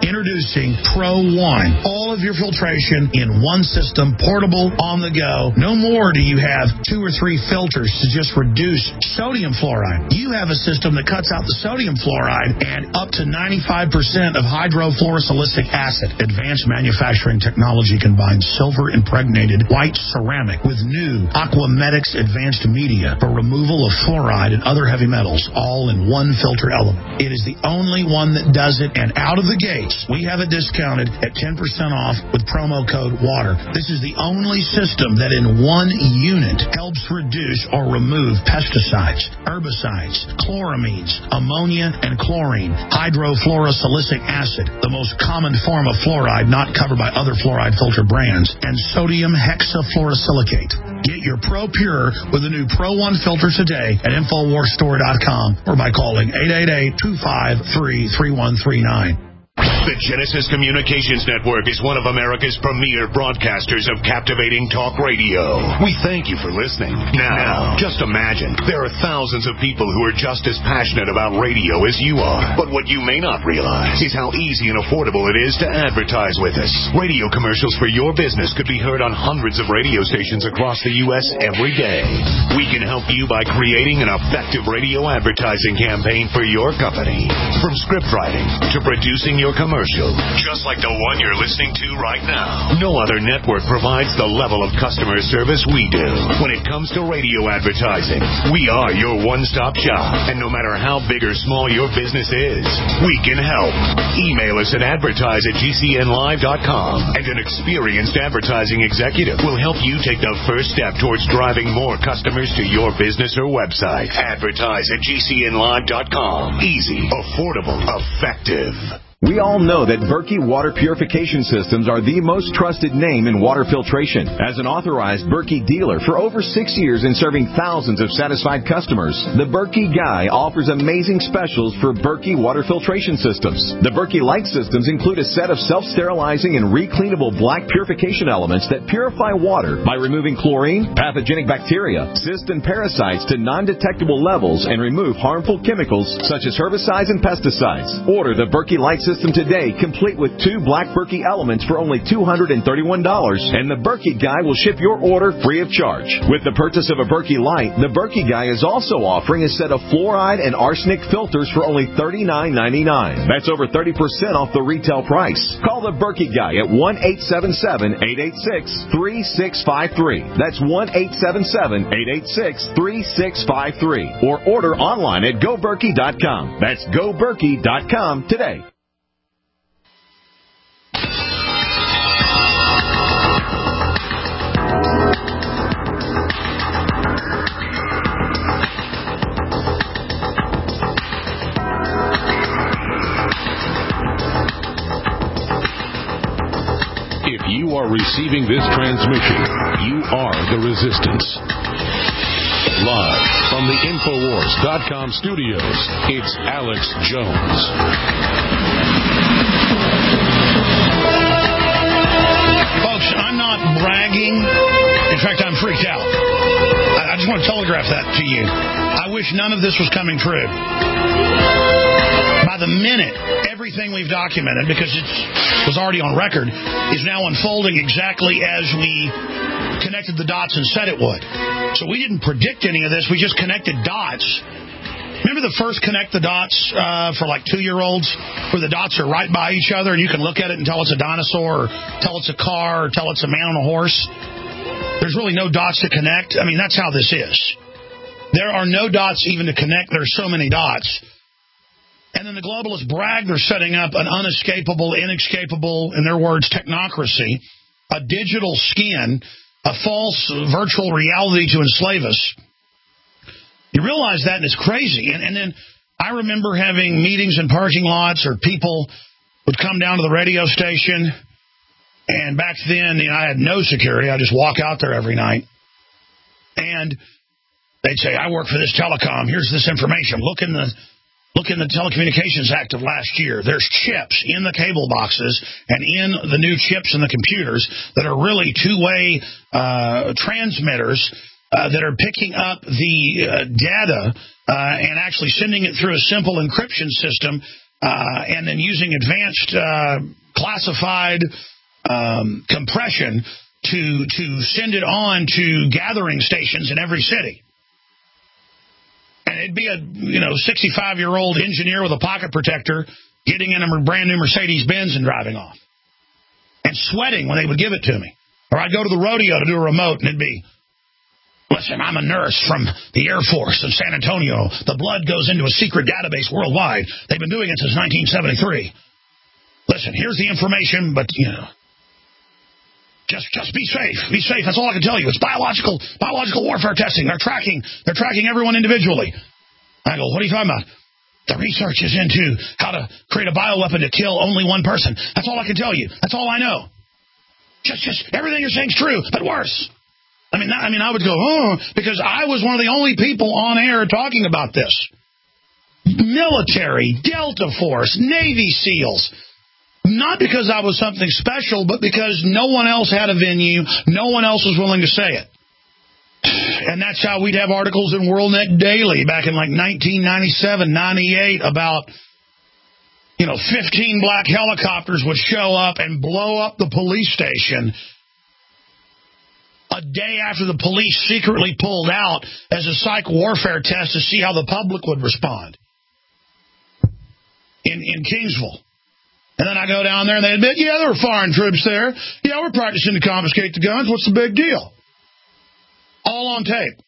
Introducing Pro One. All of your filtration in one system, portable, on the go. No more do you have two or three filters to just reduce sodium fluoride. You have a system that cuts out the sodium fluoride and up to ninety-five percent of hydrofluorosilicic acid. Advanced manufacturing technology combines silver-impregnated white ceramic with new Aquamedics advanced media for removal of fluoride and other heavy metals, all in one filter element. It is the only one that does it, and out of the gates, we have it discounted at ten percent off with promo code WATER. This is the only system that in one unit helps reduce or remove pesticides, herbicides, chloramines, ammonia, and chlorine, hydrofluorosilicic acid, the most common form of fluoride not covered by other fluoride filter brands, and sodium hexafluorosilicate. Get your Pro Pure with the new Pro One filter today at Infowars Store dot com or by calling eight eight eight, two five three, three one three nine. The Genesis Communications Network is one of America's premier broadcasters of captivating talk radio. We thank you for listening. Now, just imagine, there are thousands of people who are just as passionate about radio as you are. But what you may not realize is how easy and affordable it is to advertise with us. Radio commercials for your business could be heard on hundreds of radio stations across the U S every day. We can help you by creating an effective radio advertising campaign for your company. From script writing to producing your commercial, just like the one you're listening to right now. No other network provides the level of customer service we do. When it comes to radio advertising, we are your one-stop shop. And no matter how big or small your business is, we can help. Email us at advertise at G C N live dot com, and an experienced advertising executive will help you take the first step towards driving more customers to your business or website. Advertise at G C N live dot com. Easy, affordable, effective. We all know that Berkey Water Purification Systems are the most trusted name in water filtration. As an authorized Berkey dealer for over six years and serving thousands of satisfied customers, the Berkey Guy offers amazing specials for Berkey Water Filtration Systems. The Berkey Light Systems include a set of self-sterilizing and recleanable black purification elements that purify water by removing chlorine, pathogenic bacteria, cysts, and parasites to non-detectable levels and remove harmful chemicals such as herbicides and pesticides. Order the Berkey Light System today, complete with two black Berkey elements for only two hundred thirty-one dollars, and the Berkey Guy will ship your order free of charge. With the purchase of a Berkey Light, the Berkey Guy is also offering a set of fluoride and arsenic filters for only thirty-nine ninety-nine. That's over thirty percent off the retail price. Call the Berkey Guy at one eight seven seven, eight eight six, three six five three. That's one eight seven seven, eight eight six, three six five three. Or order online at go berkey dot com. That's go berkey dot com today. If you are receiving this transmission, you are the resistance. Live from the Infowars dot com studios, it's Alex Jones. Folks, I'm not bragging. In fact, I'm freaked out. I, I just want to telegraph that to you. I wish none of this was coming true. By the minute, everything we've documented, because it was already on record, is now unfolding exactly as we connected the dots and said it would. So we didn't predict any of this. We just connected dots. Remember the first connect the dots uh, for like two-year-olds, where the dots are right by each other and you can look at it and tell it's a dinosaur or tell it's a car or tell it's a man on a horse? There's really no dots to connect. I mean, that's how this is. There are no dots even to connect. There's so many dots. And then the globalists brag they're setting up an unescapable, inescapable, in their words, technocracy, a digital skin, a false virtual reality to enslave us. You realize that, and it's crazy. And, and then I remember having meetings in parking lots, or people would come down to the radio station, and back then, you know, I had no security. I'd just walk out there every night. And they'd say, I work for this telecom. Here's this information. Look in the... Look in the Telecommunications Act of last year. There's chips in the cable boxes and in the new chips in the computers that are really two-way uh, transmitters uh, that are picking up the uh, data uh, and actually sending it through a simple encryption system uh, and then using advanced uh, classified um, compression to to send it on to gathering stations in every city. And it'd be a you know sixty-five-year-old engineer with a pocket protector getting in a brand new Mercedes Benz and driving off, and sweating when they would give it to me. Or I'd go to the rodeo to do a remote, and it'd be, listen, I'm a nurse from the Air Force in San Antonio. The blood goes into a secret database worldwide. They've been doing it since nineteen seventy-three. Listen, here's the information, but, you know, just just be safe. Be safe. That's all I can tell you. It's biological biological warfare testing. They're tracking they're tracking everyone individually. I go, what are you talking about? The research is into how to create a bioweapon to kill only one person. That's all I can tell you. That's all I know. Just, just everything you're saying is true, but worse. I mean, I mean, I would go, oh, because I was one of the only people on air talking about this. Military, Delta Force, Navy SEALs. Not because I was something special, but because no one else had a venue. No one else was willing to say it. And that's how we'd have articles in WorldNet Daily back in like nineteen ninety-seven, ninety-eight about, you know, fifteen black helicopters would show up and blow up the police station a day after the police secretly pulled out as a psych warfare test to see how the public would respond in, in Kingsville. And then I go down there and they admit, yeah, there were foreign troops there. Yeah, we're practicing to confiscate the guns. What's the big deal? All on tape.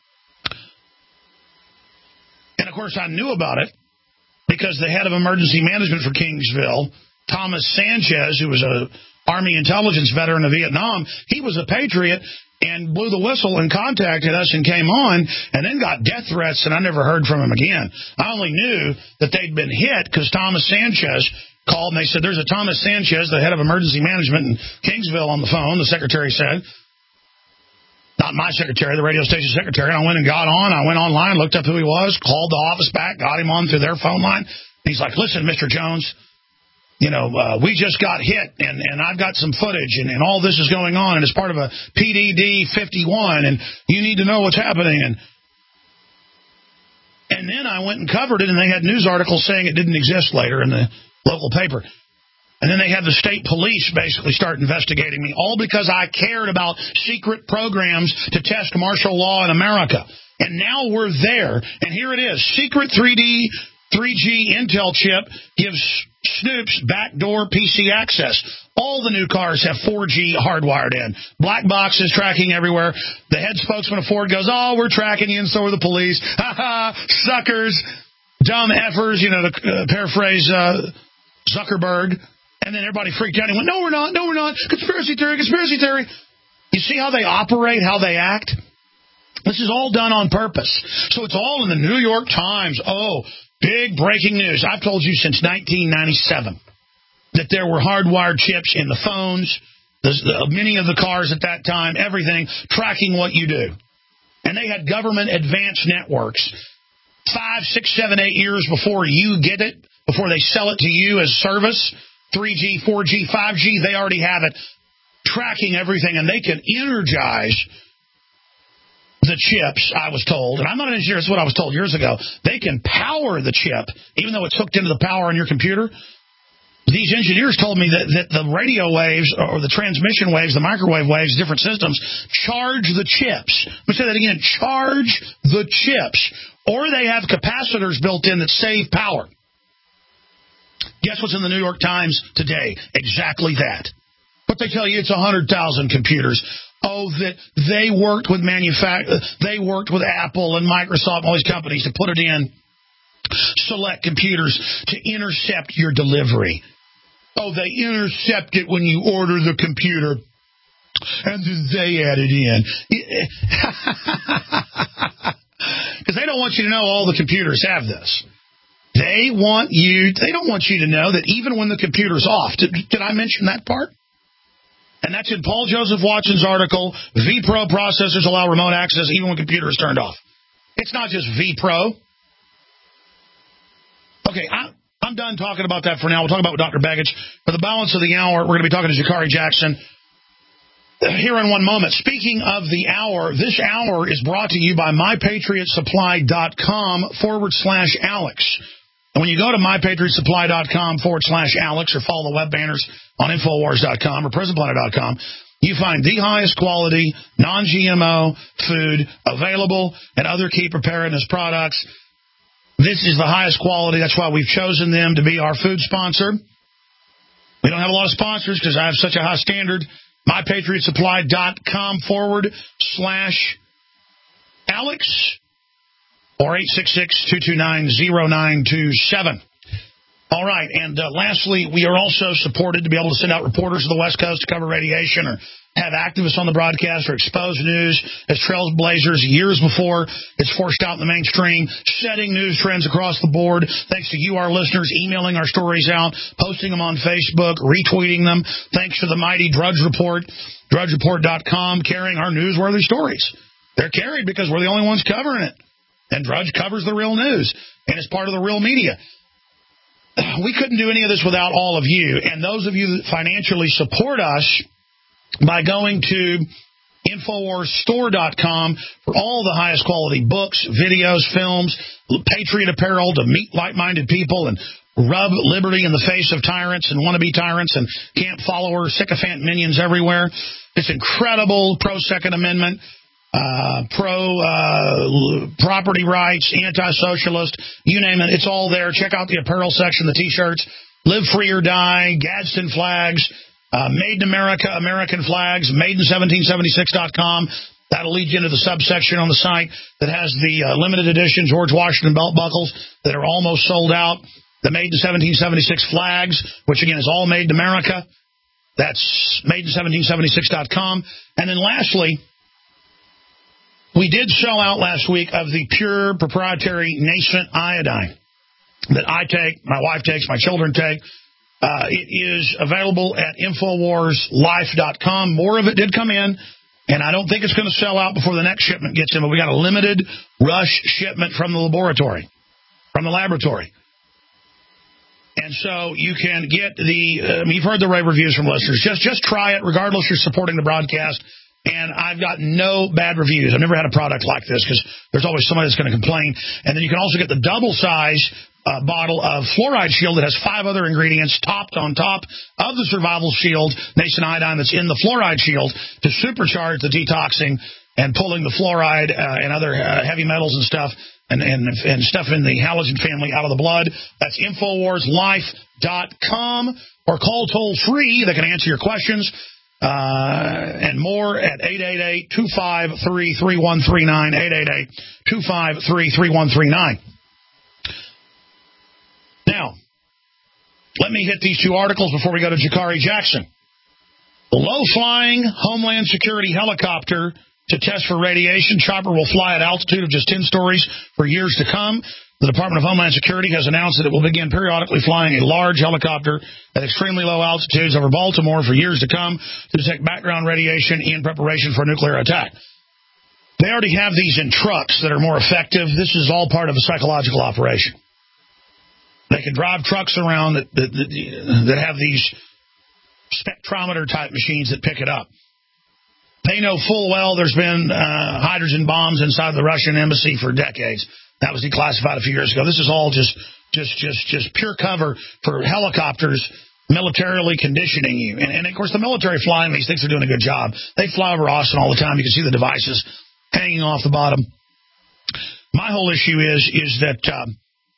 And, of course, I knew about it because the head of emergency management for Kingsville, Thomas Sanchez, who was a Army intelligence veteran of Vietnam, he was a patriot and blew the whistle and contacted us and came on and then got death threats, and I never heard from him again. I only knew that they'd been hit because Thomas Sanchez called, and they said, there's a Thomas Sanchez, the head of emergency management in Kingsville, on the phone, the secretary said. Not my secretary, the radio station secretary. I went and got on. I went online, looked up who he was, called the office back, got him on through their phone line. And he's like, listen, Mister Jones, you know, uh, we just got hit, and, and I've got some footage, and, and all this is going on, and it's part of a P D D fifty-one, and you need to know what's happening. And and then I went and covered it, and they had news articles saying it didn't exist later in the local paper. And then they had the state police basically start investigating me, all because I cared about secret programs to test martial law in America. And now we're there, and here it is. Secret three D, three G Intel chip gives Snoops backdoor P C access. All the new cars have four G hardwired in. Black boxes tracking everywhere. The head spokesman of Ford goes, oh, we're tracking you, and so are the police. Ha ha, suckers, dumb effers, you know, to uh, paraphrase uh, Zuckerberg. And then everybody freaked out and went, no, we're not, no, we're not. Conspiracy theory, conspiracy theory. You see how they operate, how they act? This is all done on purpose. So it's all in the New York Times. Oh, big breaking news. I've told you since nineteen ninety-seven that there were hardwired chips in the phones, the, the, many of the cars at that time, everything, tracking what you do. And they had government advanced networks five, six, seven, eight years before you get it, before they sell it to you as service. three G, four G, five G, they already have it, tracking everything, and they can energize the chips, I was told. And I'm not an engineer, this is what I was told years ago. They can power the chip, even though it's hooked into the power on your computer. These engineers told me that, that the radio waves, or the transmission waves, the microwave waves, different systems, charge the chips. Let me say that again, charge the chips. Or they have capacitors built in that save power. Guess what's in the New York Times today? Exactly that. But they tell you it's one hundred thousand computers. Oh, that they worked with manufact- they worked with Apple and Microsoft and all these companies to put it in select computers to intercept your delivery. Oh, they intercept it when you order the computer, and then they add it in. Because they don't want you to know all the computers have this. They want you, they don't want you to know that even when the computer's off. Did, did I mention that part? And that's in Paul Joseph Watson's article, vPro processors allow remote access even when computer is turned off. It's not just vPro. Okay, I, I'm done talking about that for now. We'll talk about Doctor Begich. For the balance of the hour, we're going to be talking to Zachary Jackson here in one moment. Speaking of the hour, this hour is brought to you by my patriot supply dot com forward slash Alex. And when you go to mypatriotsupply.com forward slash Alex or follow the web banners on Infowars dot com or prison planet dot com, you find the highest quality, non-G M O food available and other key preparedness products. This is the highest quality. That's why we've chosen them to be our food sponsor. We don't have a lot of sponsors because I have such a high standard. mypatriotsupply.com forward slash Alex or eight six six, two two nine, zero nine two seven. All right, and uh, lastly, we are also supported to be able to send out reporters to the West Coast to cover radiation or have activists on the broadcast or expose news as trailblazers years before it's forced out in the mainstream, setting news trends across the board, thanks to you, our listeners, emailing our stories out, posting them on Facebook, retweeting them, thanks to the mighty Drudge Report, drudge report dot com, carrying our newsworthy stories. They're carried because we're the only ones covering it, and Drudge covers the real news, and it's part of the real media. We couldn't do any of this without all of you, and those of you that financially support us by going to Infowars store dot com for all the highest quality books, videos, films, Patriot apparel to meet like-minded people and rub liberty in the face of tyrants and wannabe tyrants and camp follower sycophant minions everywhere. It's incredible pro-Second Amendment, Uh, pro uh, property rights, anti-socialist, you name it, it's all there. Check out the apparel section, the T-shirts, Live Free or Die, Gadsden flags, uh, Made in America, American flags, made in seventeen seventy-six dot com. That'll lead you into the subsection on the site that has the uh, limited edition George Washington belt buckles that are almost sold out. The Made in seventeen seventy-six flags, which again is all made in America. That's made in seventeen seventy-six dot com. And then lastly, we did sell out last week of the pure proprietary nascent iodine that I take, my wife takes, my children take. Uh, it is available at Infowars Life dot com. More of it did come in, and I don't think it's going to sell out before the next shipment gets in, but we got a limited rush shipment from the laboratory, from the laboratory. And so you can get the, um, you've heard the rave reviews from listeners. Just, just try it, regardless you're supporting the broadcast. And I've got no bad reviews. I've never had a product like this because there's always somebody that's going to complain. And then you can also get the double-size uh, bottle of Fluoride Shield that has five other ingredients topped on top of the Survival Shield, nascent iodine that's in the Fluoride Shield to supercharge the detoxing and pulling the fluoride uh, and other uh, heavy metals and stuff and, and, and stuff in the halogen family out of the blood. That's Infowars Life dot com or call toll-free. They can answer your questions. Uh, and more at eight eight eight, two five three, three one three nine, eight eight eight, two five three, three one three nine. Now, let me hit these two articles before we go to Jakari Jackson. The low-flying Homeland Security helicopter to test for radiation. Chopper will fly at altitude of just ten stories for years to come. The Department of Homeland Security has announced that it will begin periodically flying a large helicopter at extremely low altitudes over Baltimore for years to come to detect background radiation in preparation for a nuclear attack. They already have these in trucks that are more effective. This is all part of a psychological operation. They can drive trucks around that, that, that have these spectrometer-type machines that pick it up. They know full well there's been uh, hydrogen bombs inside the Russian embassy for decades. That was declassified a few years ago. This is all just, just, just, just pure cover for helicopters militarily conditioning you. And, and of course, the military flying these thinks they're doing a good job. They fly over Austin all the time. You can see the devices hanging off the bottom. My whole issue is, is that um,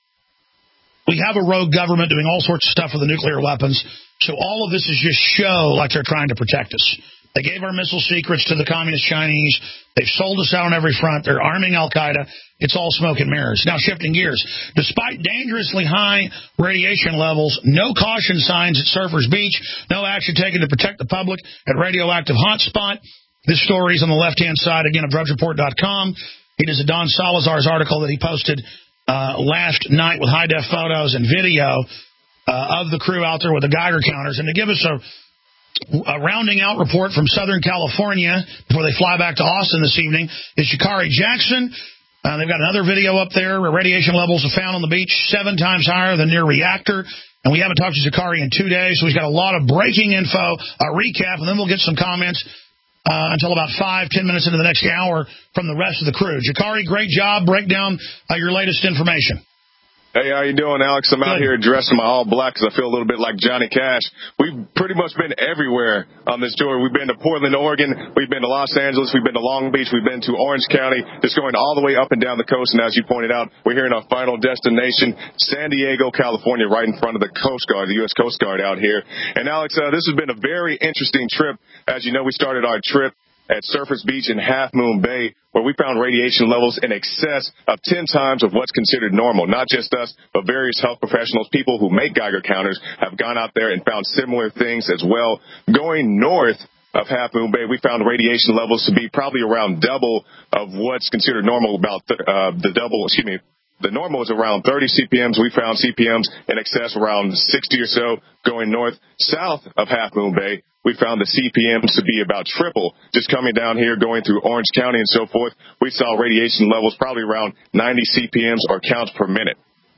we have a rogue government doing all sorts of stuff with the nuclear weapons. So all of this is just show like they're trying to protect us. They gave our missile secrets to the communist Chinese. They've sold us out on every front. They're arming Al-Qaeda. It's all smoke and mirrors. Now, shifting gears. Despite dangerously high radiation levels, no caution signs at Surfers Beach, no action taken to protect the public at radioactive hotspot. This story is on the left-hand side, again, of drudge report dot com. It is a Don Salazar's article that he posted uh, last night with high-def photos and video uh, of the crew out there with the Geiger counters. And to give us a A rounding out report from Southern California before they fly back to Austin this evening is Jakari Jackson. Uh, they've got another video up there where radiation levels are found on the beach seven times higher than near reactor. And we haven't talked to Jakari in two days, so he's got a lot of breaking info, a recap, and then we'll get some comments uh, until about five, ten minutes into the next hour from the rest of the crew. Jakari, great job. Break down uh, your latest information. Hey, how you doing, Alex? I'm out Good. here dressed in my all black because I feel a little bit like Johnny Cash. We've pretty much been everywhere on this tour. We've been to Portland, Oregon. We've been to Los Angeles. We've been to Long Beach. We've been to Orange County, just going all the way up and down the coast. And as you pointed out, we're here in our final destination, San Diego, California, right in front of the Coast Guard, the U S Coast Guard out here. And, Alex, uh, this has been a very interesting trip. As you know, we started our trip at Surfers Beach in Half Moon Bay, where we found radiation levels in excess of ten times of what's considered normal. Not just us, but various health professionals, people who make Geiger counters, have gone out there and found similar things as well. Going north of Half Moon Bay, we found radiation levels to be probably around double of what's considered normal, about th- uh, the double, excuse me, the normal is around thirty C P Ms. We found C P Ms in excess around sixty or so. Going north, south of Half Moon Bay, we found the C P Ms to be about triple. Just coming down here, going through Orange County and so forth, we saw radiation levels probably around ninety C P Ms or counts per minute.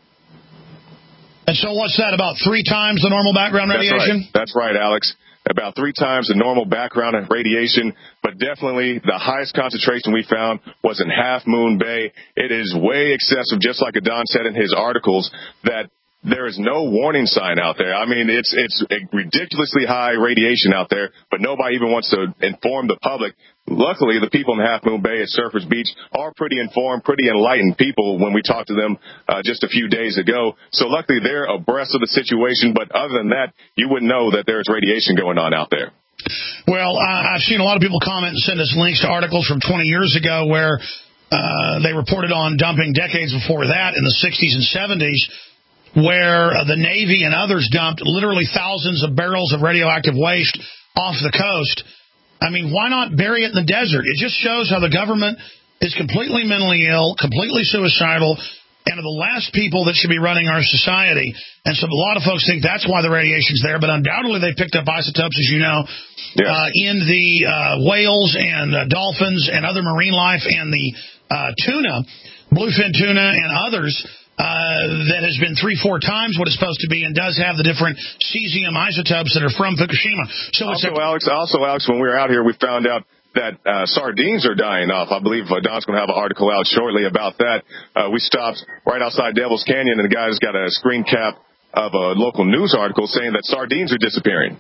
And so what's that, about three times the normal background radiation? That's right, That's right Alex. About three times the normal background of radiation, but definitely the highest concentration we found was in Half Moon Bay. It is way excessive, just like Adon said in his articles, that there is no warning sign out there. I mean, it's it's ridiculously high radiation out there, but nobody even wants to inform the public. Luckily, the people in Half Moon Bay at Surfers Beach are pretty informed, pretty enlightened people when we talked to them uh, just a few days ago. So luckily, they're abreast of the situation. But other than that, you wouldn't know that there's radiation going on out there. Well, uh, I've seen a lot of people comment and send us links to articles from twenty years ago where uh, they reported on dumping decades before that in the sixties and seventies, where uh, the Navy and others dumped literally thousands of barrels of radioactive waste off the coast. I mean, why not bury it in the desert? It just shows how the government is completely mentally ill, completely suicidal, and are the last people that should be running our society. And so a lot of folks think that's why the radiation's there, but undoubtedly they picked up isotopes, as you know, yes. uh, in the uh, whales and uh, dolphins and other marine life and the uh, tuna, bluefin tuna and others. Uh, that has been three, four times what it's supposed to be and does have the different cesium isotopes that are from Fukushima. So also, it's a- Alex, also, Alex, when we were out here, we found out that uh, sardines are dying off. I believe uh, Don's going to have an article out shortly about that. Uh, we stopped right outside Devil's Canyon, and the guy's got a screen cap of a local news article saying that sardines are disappearing.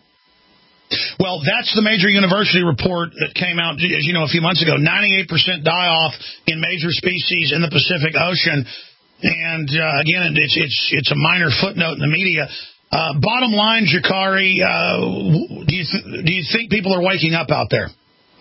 Well, that's the major university report that came out, as you know, a few months ago. ninety-eight percent die-off in major species in the Pacific Ocean. And, uh, again, it's it's it's a minor footnote in the media. Uh, bottom line, Jakari, uh, do you th- do you think people are waking up out there?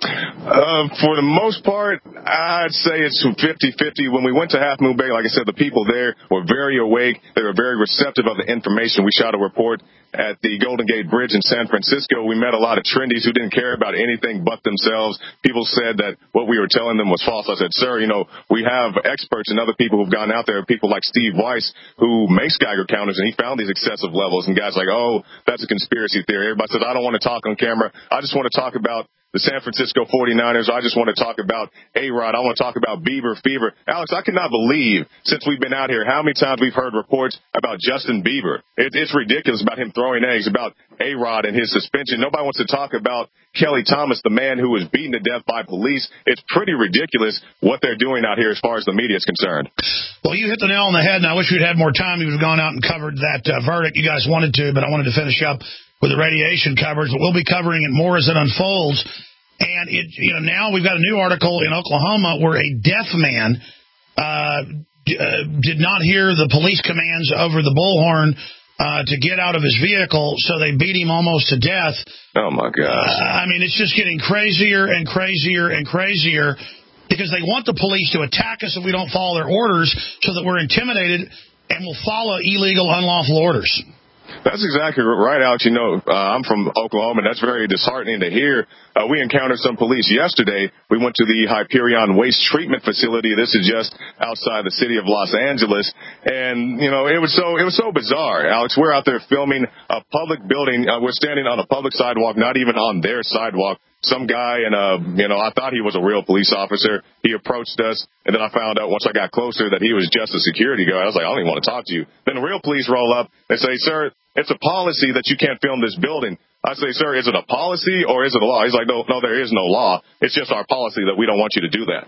Uh, for the most part, I'd say it's fifty-fifty. When we went to Half Moon Bay, like I said, the people there were very awake. They were very receptive of the information. We shot a report at the Golden Gate Bridge in San Francisco. We met a lot of trendies who didn't care about anything but themselves. People said that what we were telling them was false. I said, sir, you know, we have experts and other people who've gone out there, people like Steve Weiss, who makes Geiger counters, and he found these excessive levels. And guys like, oh, that's a conspiracy theory. Everybody says, I don't want to talk on camera. I just want to talk about the San Francisco forty-niners. I just want to talk about A-Rod. I want to talk about Bieber fever. Alex, I cannot believe, since we've been out here, how many times we've heard reports about Justin Bieber. It, it's ridiculous about him throwing eggs, about A-Rod and his suspension. Nobody wants to talk about Kelly Thomas, the man who was beaten to death by police. It's pretty ridiculous what they're doing out here as far as the media is concerned. Well, you hit the nail on the head, and I wish we'd had more time. You would have gone out and covered that uh, verdict. You guys wanted to, but I wanted to finish up with the radiation coverage. But we'll be covering it more as it unfolds. And it, you know, now we've got a new article in Oklahoma where a deaf man uh, d- uh, did not hear the police commands over the bullhorn uh, to get out of his vehicle, so they beat him almost to death. Oh, my gosh. Uh, I mean, it's just getting crazier and crazier and crazier because they want the police to attack us if we don't follow their orders so that we're intimidated and will follow illegal, unlawful orders. That's exactly right, Alex. You know, uh, I'm from Oklahoma, and that's very disheartening to hear. Uh, we encountered some police yesterday. We went to the Hyperion Waste Treatment Facility. This is just outside the city of Los Angeles. And, you know, it was so it was so bizarre, Alex. We're out there filming a public building. Uh, we're standing on a public sidewalk, not even on their sidewalk. Some guy, and, uh, you know, I thought he was a real police officer. He approached us, and then I found out once I got closer that he was just a security guard. I was like, I don't even want to talk to you. Then the real police roll up and say, sir, it's a policy that you can't film this building. I say, sir, is it a policy or is it a law? He's like, no, no, there is no law. It's just our policy that we don't want you to do that.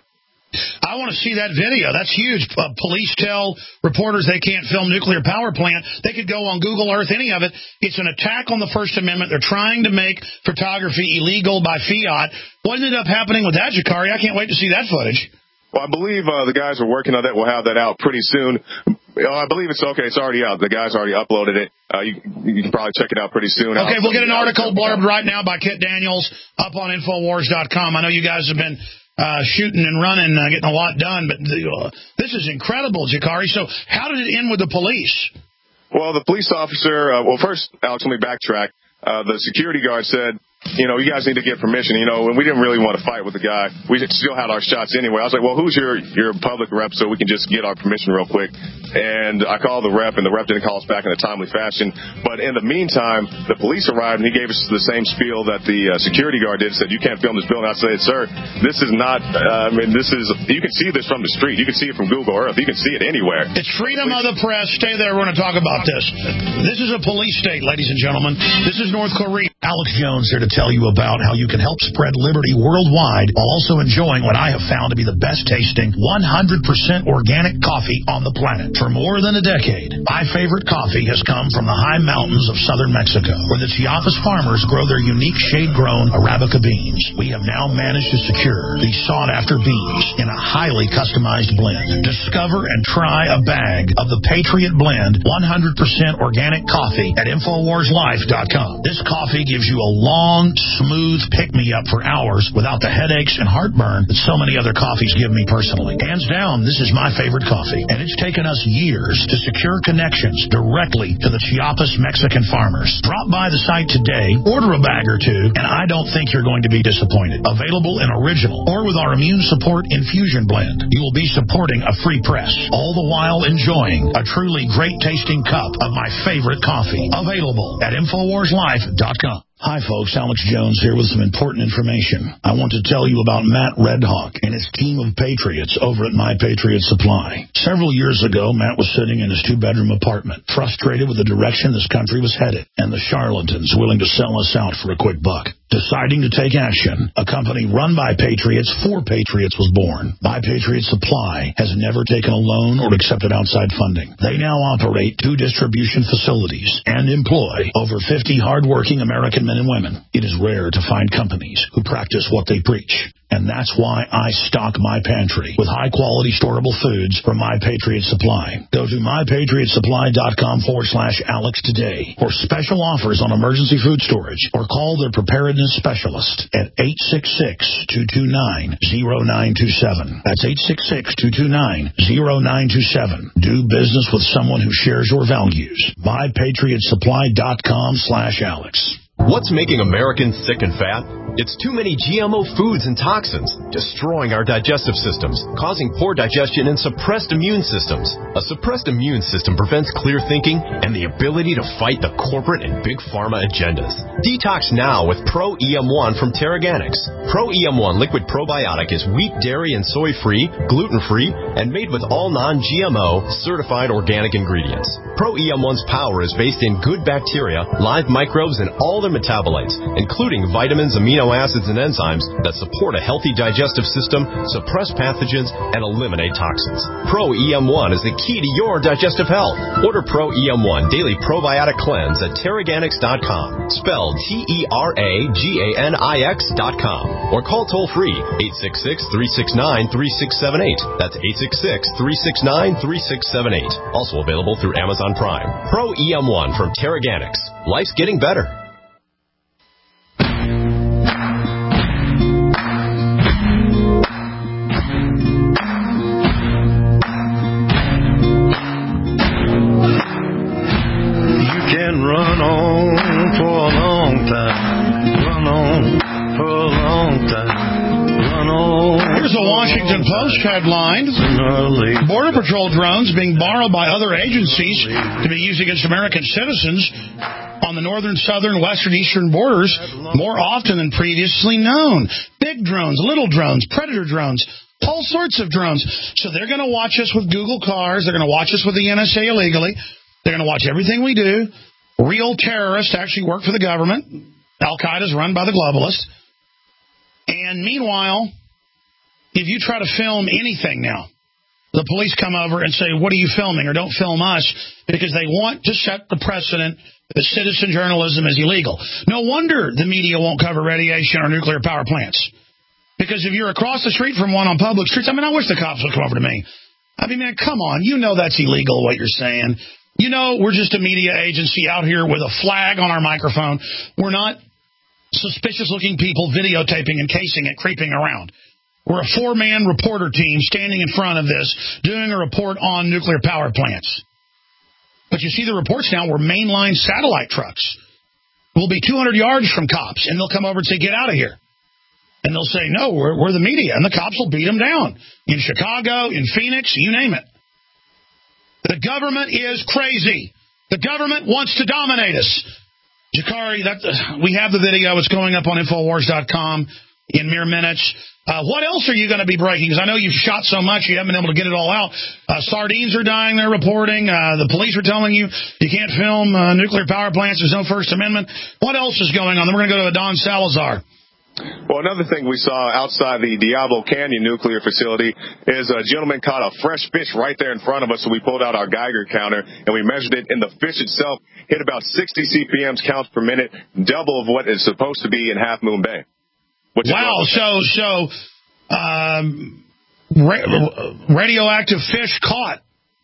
I want to see that video. That's huge. Uh, police tell reporters they can't film nuclear power plant. They could go on Google Earth, any of it. It's an attack on the First Amendment. They're trying to make photography illegal by fiat. What ended up happening with that, Jakari? I can't wait to see that footage. Well, I believe uh, the guys are working on that. We'll have that out pretty soon. Uh, I believe it's okay. It's already out. The guys already uploaded it. Uh, you, you can probably check it out pretty soon. Okay, we'll get an article blurbed right now by Kit Daniels up on Infowars dot com. I know you guys have been uh, shooting and running, uh, getting a lot done, but the, uh, this is incredible, Jakari. So how did it end with the police? Well, the police officer, uh, well, first, Alex, let me backtrack. Uh, the security guard said, you know, you guys need to get permission, you know, and we didn't really want to fight with the guy. We still had our shots anyway. I was like, well, who's your, your public rep so we can just get our permission real quick? And I called the rep, and the rep didn't call us back in a timely fashion. But in the meantime, the police arrived, and he gave us the same spiel that the uh, security guard did, said, you can't film this building. I said, sir, this is not, uh, I mean, this is, you can see this from the street. You can see it from Google Earth. You can see it anywhere. It's freedom of the press. Stay there. We're going to talk about this. This is a police state, ladies and gentlemen. This is North Korea. Alex Jones here to tell you about how you can help spread liberty worldwide while also enjoying what I have found to be the best tasting one hundred percent organic coffee on the planet. For more than a decade, my favorite coffee has come from the high mountains of southern Mexico, where the Chiapas farmers grow their unique shade-grown Arabica beans. We have now managed to secure these sought-after beans in a highly customized blend. Discover and try a bag of the Patriot Blend one hundred percent organic coffee at Infowars Life dot com. This coffee gives you a long, smooth pick-me-up for hours without the headaches and heartburn that so many other coffees give me personally. Hands down, this is my favorite coffee, and it's taken us years to secure connections directly to the Chiapas Mexican farmers. Drop by the site today, order a bag or two, and I don't think you're going to be disappointed. Available in original or with our immune support infusion blend. You will be supporting a free press, all the while enjoying a truly great-tasting cup of my favorite coffee. Available at Infowars Life dot com. Hi, folks. Alex Jones here with some important information. I want to tell you about Matt Redhawk and his team of patriots over at My Patriot Supply. Several years ago, Matt was sitting in his two-bedroom apartment, frustrated with the direction this country was headed and the charlatans willing to sell us out for a quick buck. Deciding to take action, a company run by patriots for patriots was born. My Patriot Supply has never taken a loan or accepted outside funding. They now operate two distribution facilities and employ over fifty hardworking American men and women. It is rare to find companies who practice what they preach. And that's why I stock my pantry with high-quality storable foods from My Patriot Supply. Go to my patriot supply dot com forward slash Alex today for special offers on emergency food storage, or call their preparedness specialist at eight six six, two two nine, zero nine two seven. That's eight six six, two two nine, zero nine two seven. Do business with someone who shares your values. my patriot supply dot com slash Alex. What's making Americans sick and fat? It's too many G M O foods and toxins, destroying our digestive systems, causing poor digestion and suppressed immune systems. A suppressed immune system prevents clear thinking and the ability to fight the corporate and big pharma agendas. Detox now with Pro E M one from Teraganix. Pro E M one liquid probiotic is wheat, dairy, and soy-free, gluten-free, and made with all non-G M O certified organic ingredients. Pro E M one's power is based in good bacteria, live microbes, and all their metabolites, including vitamins, amino acids, and enzymes that support a healthy digestive system, suppress pathogens, and eliminate toxins. Pro E M one is the key to your digestive health. Order Pro E M one Daily Probiotic Cleanse at Teraganix dot com, spelled T E R A G A N I X dot com, or call toll-free eight six six, three six nine, three six seven eight. That's eight six six, three six nine, three six seven eight. Also available through Amazon Prime. Pro E M one from Teraganix. Life's getting better. Run on for a long time. Run on for a long time. Run on. Here's a Washington Post headline. Border Patrol drones being borrowed by other agencies to be used against American citizens on the northern, southern, western, eastern borders more often than previously known. Big drones, little drones, predator drones, all sorts of drones. So they're going to watch us with Google cars. They're going to watch us with the N S A illegally. They're going to watch everything we do. Real terrorists actually work for the government. Al-Qaeda is run by the globalists. And meanwhile, if you try to film anything now, the police come over and say, what are you filming, or don't film us, because they want to set the precedent that citizen journalism is illegal. No wonder the media won't cover radiation or nuclear power plants. Because if you're across the street from one on public streets, I mean, I wish the cops would come over to me. I mean, man, come on. You know that's illegal, what you're saying. You know we're just a media agency out here with a flag on our microphone. We're not suspicious-looking people videotaping and casing it, creeping around. We're a four-man reporter team standing in front of this, doing a report on nuclear power plants. But you see the reports now where mainline satellite trucks will be two hundred yards from cops, and they'll come over and say, get out of here. And they'll say, no, we're, we're the media, and the cops will beat them down. In Chicago, in Phoenix, you name it. The government is crazy. The government wants to dominate us. Jakari, that, uh, we have the video. It's going up on Infowars dot com in mere minutes. Uh, what else are you going to be breaking? Because I know you've shot so much, you haven't been able to get it all out. Uh, sardines are dying, they're reporting. Uh, the police are telling you you can't film uh, nuclear power plants. There's no First Amendment. What else is going on? Then we're going to go to Don Salazar. Well, another thing we saw outside the Diablo Canyon nuclear facility is a gentleman caught a fresh fish right there in front of us, so we pulled out our Geiger counter, and we measured it, and the fish itself hit about sixty C P Ms counts per minute, double of what it's supposed to be in Half Moon Bay. Wow, so so um, ra- radioactive fish caught.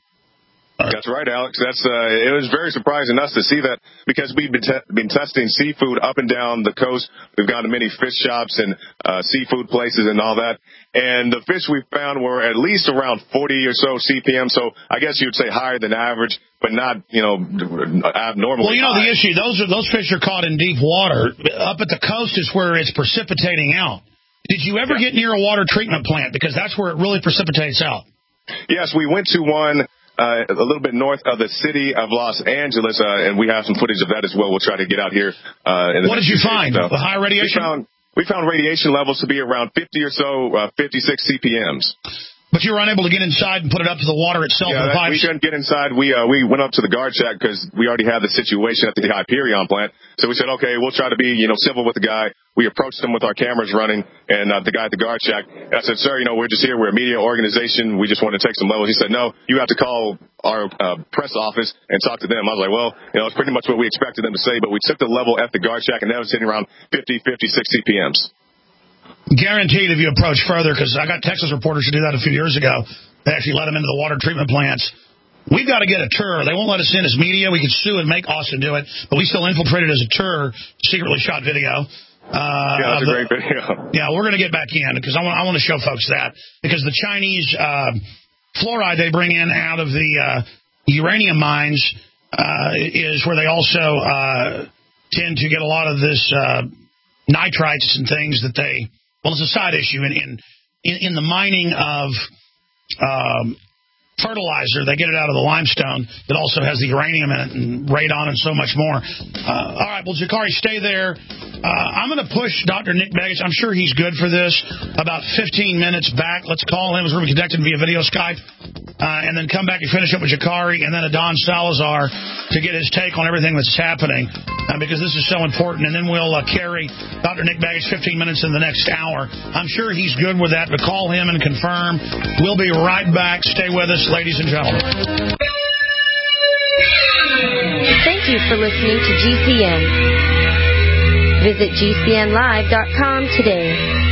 That's right, Alex. That's uh, it was very surprising us to see that, because we've been, te- been testing seafood up and down the coast. We've gone to many fish shops and uh, seafood places and all that. And the fish we found were at least around forty or so C P M. So I guess you would say higher than average, but not, you know, abnormally. Well, you know, high. the issue, those are those fish are caught in deep water. Up at the coast is where it's precipitating out. Did you ever yeah. get near a water treatment plant? Because that's where it really precipitates out. Yes, we went to one. Uh, a little bit north of the city of Los Angeles, uh, and we have some footage of that as well. We'll try to get out here. Uh, in the what did you find? So, the high radiation? We found, we found radiation levels to be around fifty or so, uh, fifty-six C P Ms. But you were unable to get inside and put it up to the water itself? Yeah, in the that, we couldn't get inside. We uh, we went up to the guard shack because we already had the situation at the Hyperion plant. So we said, okay, we'll try to be, you know, civil with the guy. We approached him with our cameras running, and uh, the guy at the guard shack. And I said, sir, you know, we're just here. We're a media organization. We just want to take some levels. He said, no, you have to call our uh, press office and talk to them. I was like, well, you know, it's pretty much what we expected them to say. But we took the level at the guard shack, and that was hitting around fifty, fifty-six C P Ms. Guaranteed if you approach further, because I got Texas reporters who did that a few years ago. They actually let them into the water treatment plants. We've got to get a tour. They won't let us in as media. We could sue and make Austin do it, but we still infiltrated as a tour, secretly shot video. Uh, yeah, that's a the, great video. Yeah, we're going to get back in, because I want, I want to show folks that. Because the Chinese uh, fluoride they bring in out of the uh, uranium mines uh, is where they also uh, tend to get a lot of this uh, nitrites and things that they... Well, it's a side issue in in, in the mining of um, fertilizer. They get it out of the limestone that also has the uranium in it, and radon and so much more. Uh, all right, well, Jakari, stay there. Uh, I'm going to push Doctor Nick Begich. I'm sure he's good for this. About fifteen minutes back. Let's call him. We're going to be connected via video Skype. Uh, and then come back and finish up with Jakari and then a Don Salazar to get his take on everything that's happening, uh, because this is so important. And then we'll uh, carry Doctor Nick Begich fifteen minutes in the next hour. I'm sure he's good with that, but call him and confirm. We'll be right back. Stay with us, ladies and gentlemen. Thank you for listening to G C N. Visit G C N live dot com today.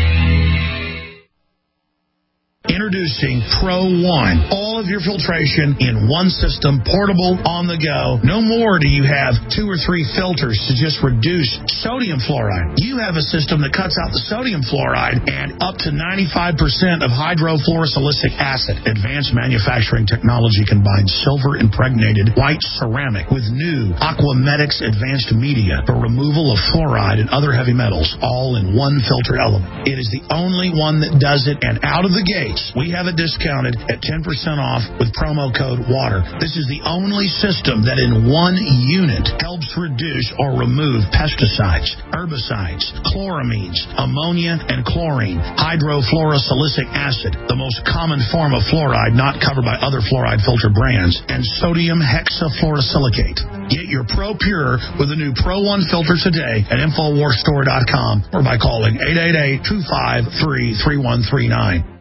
Introducing Pro One. All of your filtration in one system, portable, on the go. No more do you have two or three filters to just reduce sodium fluoride. You have a system that cuts out the sodium fluoride and up to ninety-five percent of hydrofluorosilicic acid. Advanced manufacturing technology combines silver-impregnated white ceramic with new Aquamedics advanced media for removal of fluoride and other heavy metals, all in one filter element. It is the only one that does it, and out of the gate, we have it discounted at ten percent off with promo code WATER. This is the only system that in one unit helps reduce or remove pesticides, herbicides, chloramines, ammonia, and chlorine, hydrofluorosilicic acid, the most common form of fluoride not covered by other fluoride filter brands, and sodium hexafluorosilicate. Get your Pro Pure with the new Pro One filter today at Infowars Store dot com or by calling eight eight eight, two five three, three one three nine.